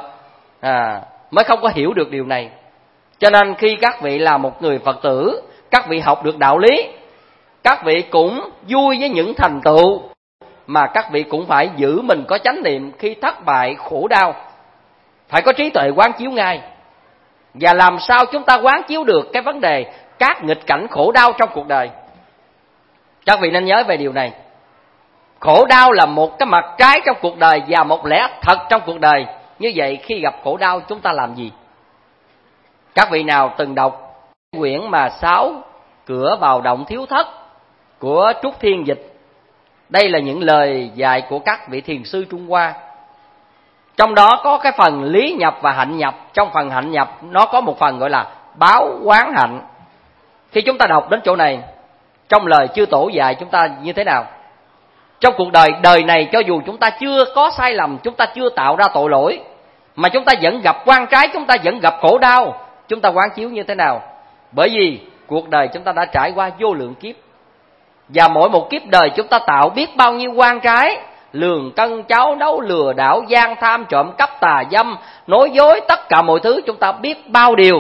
mới không có hiểu được điều này. Cho nên khi các vị là một người Phật tử, các vị học được đạo lý, các vị cũng vui với những thành tựu, mà các vị cũng phải giữ mình có chánh niệm khi thất bại khổ đau, phải có trí tuệ quán chiếu ngay. Và làm sao chúng ta quán chiếu được cái vấn đề các nghịch cảnh khổ đau trong cuộc đời? Các vị nên nhớ về điều này. Khổ đau là một cái mặt trái trong cuộc đời và một lẽ thật trong cuộc đời. Như vậy khi gặp khổ đau chúng ta làm gì? Các vị nào từng đọc quyển mà 6 cửa vào động thiếu thất của Trúc Thiên Dịch? Đây là những lời dạy của các vị thiền sư Trung Hoa. Trong đó có cái phần lý nhập và hạnh nhập. Trong phần hạnh nhập nó có một phần gọi là báo quán hạnh. Khi chúng ta đọc đến chỗ này, trong lời chư tổ dạy chúng ta như thế nào? Trong cuộc đời này, cho dù chúng ta chưa có sai lầm, chúng ta chưa tạo ra tội lỗi, mà chúng ta vẫn gặp quan trái, chúng ta vẫn gặp khổ đau, chúng ta quán chiếu như thế nào? Bởi vì cuộc đời chúng ta đã trải qua vô lượng kiếp, và mỗi một kiếp đời chúng ta tạo biết bao nhiêu quan trái, lường cân cháo nấu, lừa đảo, gian tham, trộm cắp, tà dâm, nói dối, tất cả mọi thứ chúng ta biết bao điều.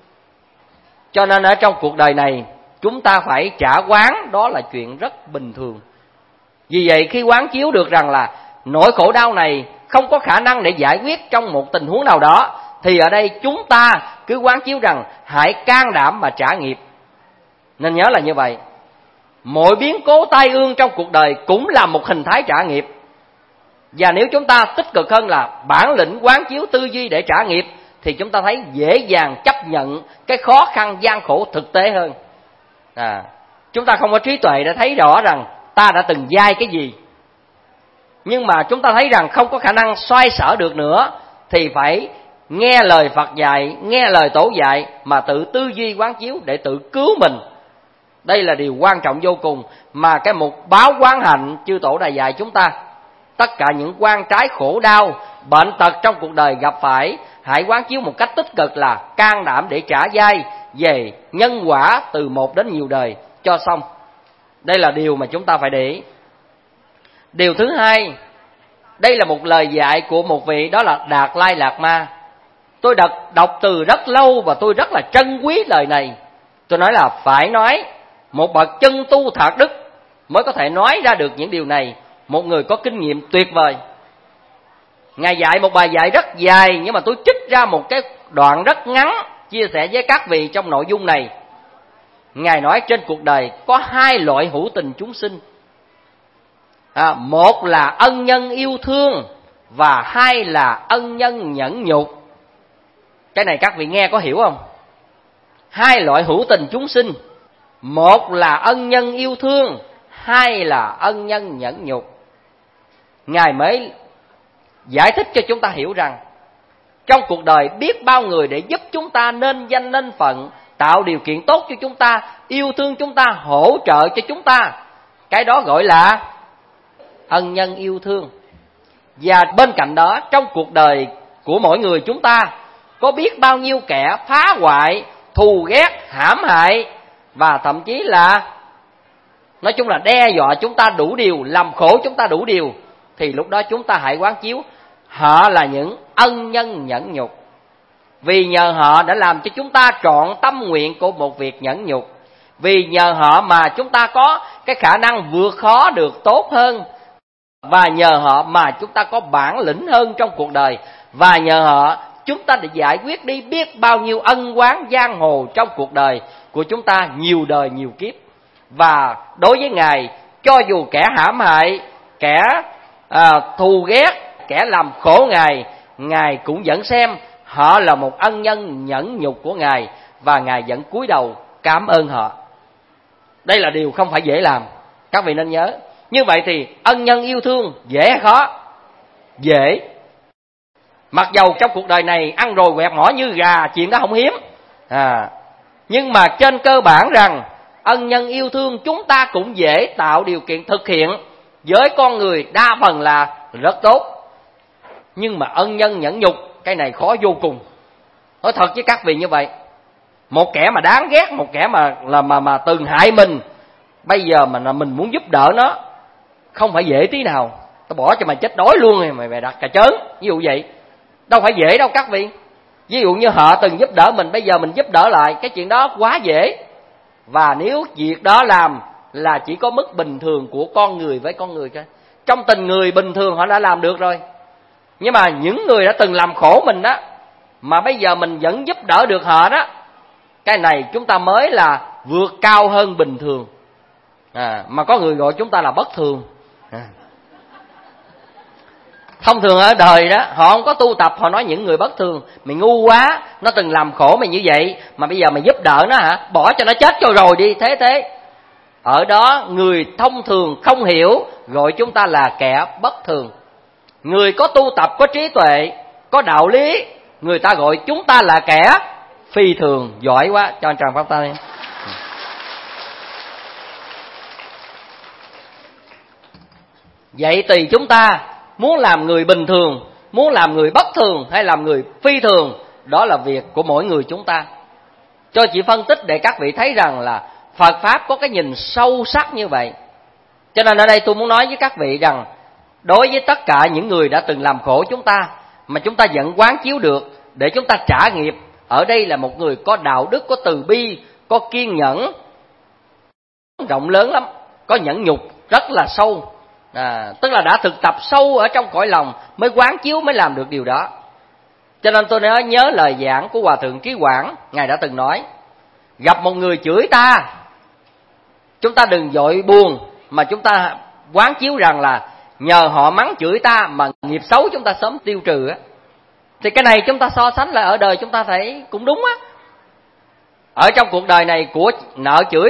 Cho nên ở trong cuộc đời này chúng ta phải trả quán, đó là chuyện rất bình thường. Vì vậy khi quán chiếu được rằng là nỗi khổ đau này không có khả năng để giải quyết trong một tình huống nào đó, thì ở đây chúng ta cứ quán chiếu rằng hãy can đảm mà trả nghiệp. Nên nhớ là như vậy. Mọi biến cố tai ương trong cuộc đời cũng là một hình thái trả nghiệp. Và nếu chúng ta tích cực hơn là bản lĩnh quán chiếu tư duy để trả nghiệp, thì chúng ta thấy dễ dàng chấp nhận cái khó khăn gian khổ thực tế hơn. Chúng ta không có trí tuệ để thấy rõ rằng ta đã từng dai cái gì, nhưng mà chúng ta thấy rằng không có khả năng xoay sở được nữa, thì phải nghe lời Phật dạy, nghe lời Tổ dạy, mà tự tư duy quán chiếu để tự cứu mình. Đây là điều quan trọng vô cùng mà cái mục báo quán hạnh chư Tổ đã dạy chúng ta. Tất cả những quan trái khổ đau, bệnh tật trong cuộc đời gặp phải, hãy quán chiếu một cách tích cực là can đảm để trả dai về nhân quả từ một đến nhiều đời cho xong. Đây là điều mà chúng ta phải để ý. Điều thứ hai, đây là một lời dạy của một vị, đó là Đạt Lai Lạt Ma. Tôi đọc từ rất lâu và tôi rất là trân quý lời này. Tôi nói là phải nói một bậc chân tu thạc đức mới có thể nói ra được những điều này, một người có kinh nghiệm tuyệt vời. Ngài dạy một bài dạy rất dài, nhưng mà tôi trích ra một cái đoạn rất ngắn chia sẻ với các vị trong nội dung này. Ngài nói trên cuộc đời có hai loại hữu tình chúng sinh. Một là ân nhân yêu thương, và hai là ân nhân nhẫn nhục. Cái này các vị nghe có hiểu không? Hai loại hữu tình chúng sinh, một là ân nhân yêu thương, hai là ân nhân nhẫn nhục. Ngài mới giải thích cho chúng ta hiểu rằng trong cuộc đời biết bao người để giúp chúng ta nên danh nên phận, tạo điều kiện tốt cho chúng ta, yêu thương chúng ta, hỗ trợ cho chúng ta. Cái đó gọi là ân nhân yêu thương. Và bên cạnh đó, trong cuộc đời của mỗi người chúng ta có biết bao nhiêu kẻ phá hoại, thù ghét, hãm hại, và thậm chí là nói chung là đe dọa chúng ta đủ điều, làm khổ chúng ta đủ điều. Thì lúc đó chúng ta hãy quán chiếu họ là những ân nhân nhẫn nhục. Vì nhờ họ đã làm cho chúng ta trọn tâm nguyện của một việc nhẫn nhục. Vì nhờ họ mà chúng ta có cái khả năng vượt khó được tốt hơn. Và nhờ họ mà chúng ta có bản lĩnh hơn trong cuộc đời. Và nhờ họ chúng ta đã giải quyết đi biết bao nhiêu ân oán giang hồ trong cuộc đời của chúng ta nhiều đời nhiều kiếp. Và đối với Ngài, cho dù kẻ hãm hại, kẻ thù ghét, kẻ làm khổ Ngài, Ngài cũng vẫn xem họ là một ân nhân nhẫn nhục của Ngài, và Ngài vẫn cúi đầu cảm ơn họ. Đây là điều không phải dễ làm, các vị nên nhớ. Như vậy thì ân nhân yêu thương dễ hay khó? Dễ. Mặc dầu trong cuộc đời này ăn rồi quẹt mỏ như gà, chuyện đó không hiếm. Nhưng mà trên cơ bản rằng ân nhân yêu thương chúng ta cũng dễ tạo điều kiện thực hiện với con người, đa phần là rất tốt. Nhưng mà ân nhân nhẫn nhục, cái này khó vô cùng. Nói thật với các vị như vậy. Một kẻ mà đáng ghét, một kẻ mà từng hại mình, bây giờ mà mình muốn giúp đỡ nó, không phải dễ tí nào. Tao bỏ cho mày chết đói luôn rồi, mày đặt cà chớn, ví dụ vậy. Đâu phải dễ đâu các vị. Ví dụ như họ từng giúp đỡ mình, bây giờ mình giúp đỡ lại, cái chuyện đó quá dễ. Và nếu việc đó làm là chỉ có mức bình thường của con người với con người thôi. Trong tình người bình thường họ đã làm được rồi. Nhưng mà những người đã từng làm khổ mình đó, mà bây giờ mình vẫn giúp đỡ được họ đó, cái này chúng ta mới là vượt cao hơn bình thường. Mà có người gọi chúng ta là bất thường. Thông thường ở đời đó, họ không có tu tập, họ nói những người bất thường. Mày ngu quá, nó từng làm khổ mày như vậy, mà bây giờ mày giúp đỡ nó hả? Bỏ cho nó chết cho rồi đi, thế. Ở đó người thông thường không hiểu, gọi chúng ta là kẻ bất thường. Người có tu tập, có trí tuệ, có đạo lý, người ta gọi chúng ta là kẻ phi thường. Giỏi quá, cho anh tràng pháp tay. Vậy tùy chúng ta muốn làm người bình thường, muốn làm người bất thường hay làm người phi thường, đó là việc của mỗi người chúng ta. Cho chị phân tích để các vị thấy rằng là Phật Pháp có cái nhìn sâu sắc như vậy. Cho nên ở đây tôi muốn nói với các vị rằng, đối với tất cả những người đã từng làm khổ chúng ta, mà chúng ta vẫn quán chiếu được để chúng ta trả nghiệp, ở đây là một người có đạo đức, có từ bi, có kiên nhẫn rộng lớn lắm, có nhẫn nhục rất là sâu. Tức là đã thực tập sâu ở trong cõi lòng mới quán chiếu, mới làm được điều đó. Cho nên tôi nhớ lời giảng của Hòa Thượng Trí Quảng. Ngài đã từng nói, gặp một người chửi ta, chúng ta đừng vội buồn, mà chúng ta quán chiếu rằng là nhờ họ mắng chửi ta mà nghiệp xấu chúng ta sớm tiêu trừ á. Thì cái này chúng ta so sánh lại ở đời chúng ta thấy cũng đúng á. Ở trong cuộc đời này của nợ chửi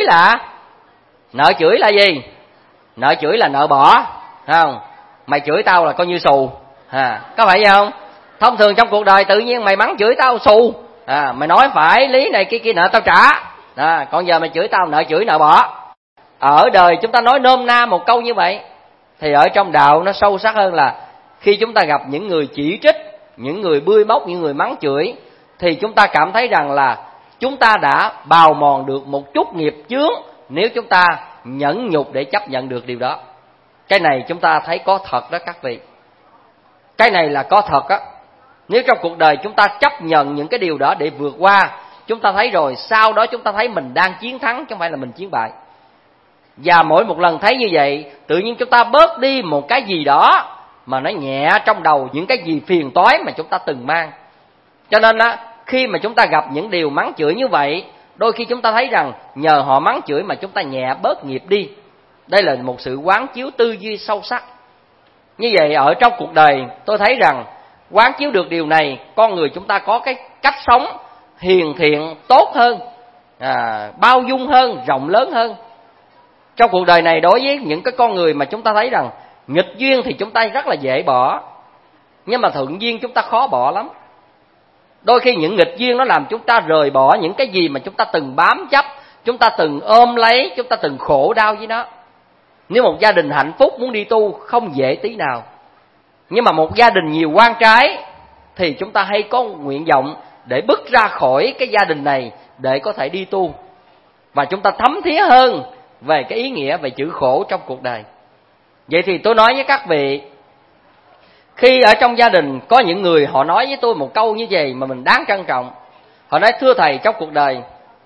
là gì? Nợ chửi là nợ bỏ, không? Mày chửi tao là coi như xù, có phải vậy không? Thông thường trong cuộc đời tự nhiên mày mắng chửi tao xù, mày nói phải lý này kia nợ tao trả, còn giờ mày chửi tao nợ chửi nợ bỏ. Ở đời chúng ta nói nôm na một câu như vậy. Thì ở trong đạo nó sâu sắc hơn là khi chúng ta gặp những người chỉ trích, những người bươi móc, những người mắng chửi, thì chúng ta cảm thấy rằng là chúng ta đã bào mòn được một chút nghiệp chướng nếu chúng ta nhẫn nhục để chấp nhận được điều đó. Cái này chúng ta thấy có thật đó các vị. Cái này là có thật á. Nếu trong cuộc đời chúng ta chấp nhận những cái điều đó để vượt qua, chúng ta thấy rồi, sau đó chúng ta thấy mình đang chiến thắng, chứ không phải là mình chiến bại. Và mỗi một lần thấy như vậy, tự nhiên chúng ta bớt đi một cái gì đó mà nó nhẹ trong đầu, những cái gì phiền toái mà chúng ta từng mang. Cho nên á, khi mà chúng ta gặp những điều mắng chửi như vậy, đôi khi chúng ta thấy rằng nhờ họ mắng chửi mà chúng ta nhẹ bớt nghiệp đi. Đây là một sự quán chiếu tư duy sâu sắc. Như vậy ở trong cuộc đời tôi thấy rằng quán chiếu được điều này, con người chúng ta có cái cách sống hiền thiện tốt hơn, bao dung hơn, rộng lớn hơn. Trong cuộc đời này đối với những cái con người mà chúng ta thấy rằng nghịch duyên thì chúng ta rất là dễ bỏ, nhưng mà thuận duyên chúng ta khó bỏ lắm. Đôi khi những nghịch duyên nó làm chúng ta rời bỏ những cái gì mà chúng ta từng bám chấp, chúng ta từng ôm lấy, chúng ta từng khổ đau với nó. Nếu một gia đình hạnh phúc muốn đi tu không dễ tí nào. Nhưng mà một gia đình nhiều oan trái thì chúng ta hay có nguyện vọng để bước ra khỏi cái gia đình này để có thể đi tu. Và chúng ta thấm thía hơn về cái ý nghĩa về chữ khổ trong cuộc đời. Vậy thì tôi nói với các vị, Khi ở trong gia đình có những người họ nói với tôi một câu như vậy mà mình đáng trân trọng. Họ nói: thưa thầy, trong cuộc đời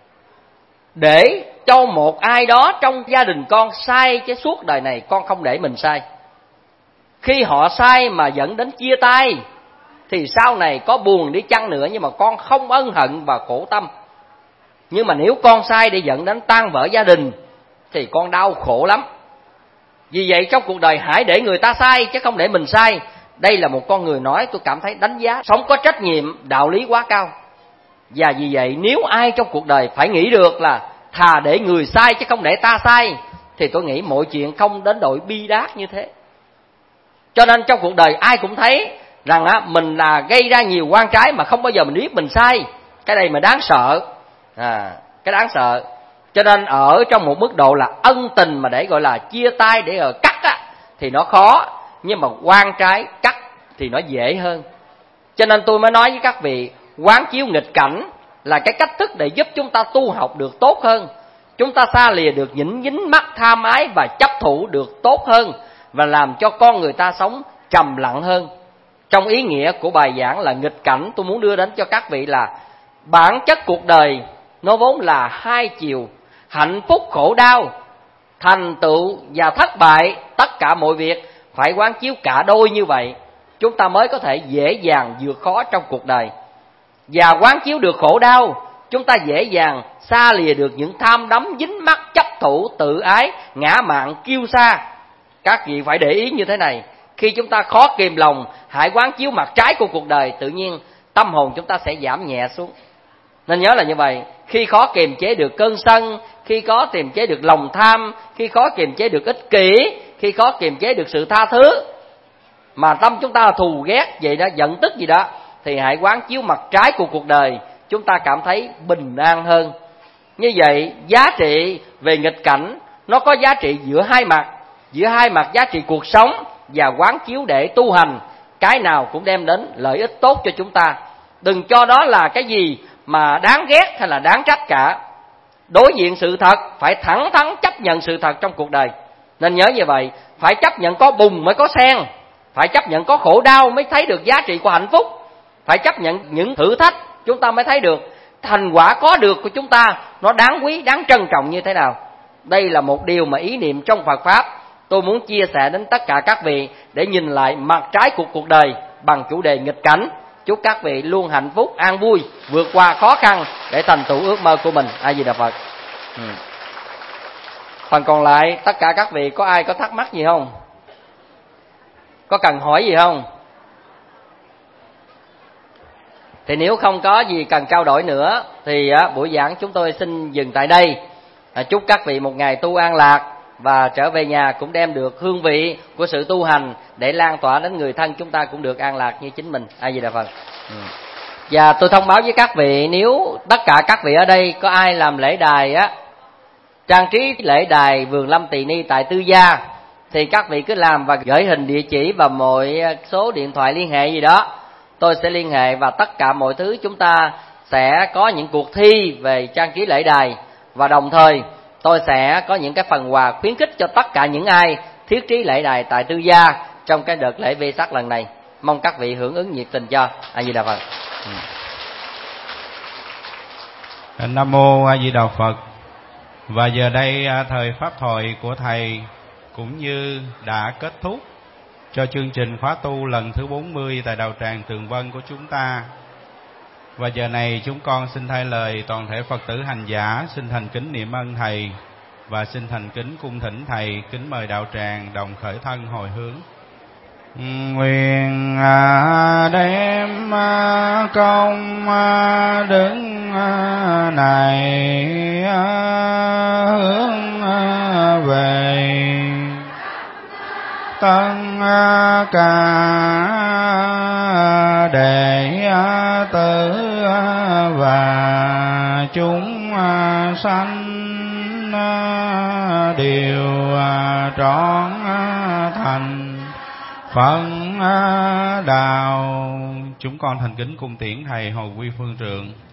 để cho một ai đó trong gia đình con sai chứ suốt đời này con không để mình sai. Khi họ sai mà dẫn đến chia tay thì sau này có buồn đi chăng nữa nhưng mà con không ân hận và khổ tâm. Nhưng mà nếu con sai để dẫn đến tan vỡ gia đình thì con đau khổ lắm. Vì vậy trong cuộc đời hãy để người ta sai chứ không để mình sai. Đây là một con người nói tôi cảm thấy đánh giá sống có trách nhiệm, đạo lý quá cao. Và vì vậy nếu ai trong cuộc đời phải nghĩ được là thà để người sai chứ không để ta sai, thì tôi nghĩ mọi chuyện không đến độ bi đát như thế. Cho nên trong cuộc đời ai cũng thấy rằng mình là gây ra nhiều oan trái mà không bao giờ mình biết mình sai. Cái này mà đáng sợ, cái đáng sợ. Cho nên ở trong một mức độ là ân tình mà để gọi là chia tay, để rồi cắt thì nó khó. Nhưng mà oan trái cắt thì nó dễ hơn. Cho nên tôi mới nói với các vị, quán chiếu nghịch cảnh là cái cách thức để giúp chúng ta tu học được tốt hơn. Chúng ta xa lìa được những dính mắc tham ái và chấp thủ được tốt hơn, và làm cho con người ta sống trầm lặng hơn. Trong ý nghĩa của bài giảng là nghịch cảnh, tôi muốn đưa đến cho các vị là bản chất cuộc đời nó vốn là hai chiều, hạnh phúc khổ đau, thành tựu và thất bại, tất cả mọi việc phải quán chiếu cả đôi như vậy, chúng ta mới có thể dễ dàng vượt khó trong cuộc đời. Và quán chiếu được khổ đau, chúng ta dễ dàng xa lìa được những tham đắm, dính mắc, chấp thủ, tự ái, ngã mạn, kiêu sa. Các vị phải để ý như thế này, khi chúng ta khó kìm lòng, hãy quán chiếu mặt trái của cuộc đời, tự nhiên tâm hồn chúng ta sẽ giảm nhẹ xuống. Nên nhớ là như vậy, khi khó kiềm chế được cơn sân, khi khó kiềm chế được lòng tham, khi khó kiềm chế được ích kỷ, khi khó kiềm chế được sự tha thứ, mà tâm chúng ta là thù ghét vậy đó, giận tức gì đó, thì hãy quán chiếu mặt trái của cuộc đời, chúng ta cảm thấy bình an hơn. Như vậy, giá trị về nghịch cảnh nó có giá trị giữa hai mặt giá trị cuộc sống và quán chiếu để tu hành, cái nào cũng đem đến lợi ích tốt cho chúng ta. Đừng cho đó là cái gì mà đáng ghét hay là đáng trách cả. Đối diện sự thật, phải thẳng thắn chấp nhận sự thật trong cuộc đời. Nên nhớ như vậy, phải chấp nhận có bùn mới có sen, phải chấp nhận có khổ đau mới thấy được giá trị của hạnh phúc, phải chấp nhận những thử thách chúng ta mới thấy được thành quả có được của chúng ta nó đáng quý, đáng trân trọng như thế nào. Đây là một điều mà ý niệm trong Phật Pháp tôi muốn chia sẻ đến tất cả các vị, để nhìn lại mặt trái của cuộc đời bằng chủ đề nghịch cảnh. Chúc các vị luôn hạnh phúc, an vui, vượt qua khó khăn để thành tựu ước mơ của mình. A Di Đà Phật. Phần còn lại, tất cả các vị có ai có thắc mắc gì không? Có cần hỏi gì không? Thì nếu không có gì cần trao đổi nữa thì buổi giảng chúng tôi xin dừng tại đây. Chúc các vị một ngày tu an lạc, và trở về nhà cũng đem được hương vị của sự tu hành để lan tỏa đến người thân chúng ta cũng được an lạc như chính mình. A Di Đà Phật. Và tôi thông báo với các vị, nếu tất cả các vị ở đây có ai làm lễ đài trang trí lễ đài Vườn Lâm Tỳ Ni tại Tư Gia, thì các vị cứ làm và gửi hình địa chỉ và mọi số điện thoại liên hệ gì đó, tôi sẽ liên hệ, và tất cả mọi thứ chúng ta sẽ có những cuộc thi về trang trí lễ đài, và đồng thời tôi sẽ có những cái phần quà khuyến khích cho tất cả những ai thiết trí lễ đài tại Tư Gia trong cái đợt lễ Vesak lần này. Mong các vị hưởng ứng nhiệt tình cho. A Di Đà Phật. Nam mô A Di Đà Phật. Và giờ đây thời pháp thoại của thầy cũng như đã kết thúc cho chương trình khóa tu lần thứ 40 tại đạo tràng Tường Vân của chúng ta. Và giờ này chúng con xin thay lời toàn thể Phật tử hành giả xin thành kính niệm ơn thầy, và xin thành kính cung thỉnh thầy kính mời đạo tràng đồng khởi thân hồi hướng. Nguyện đem công đức này hướng về tất cả đệ tử và chúng sanh đều trọn thành Phật đạo. Chúng con thành kính cung tiễn thầy hồi quy phương trượng.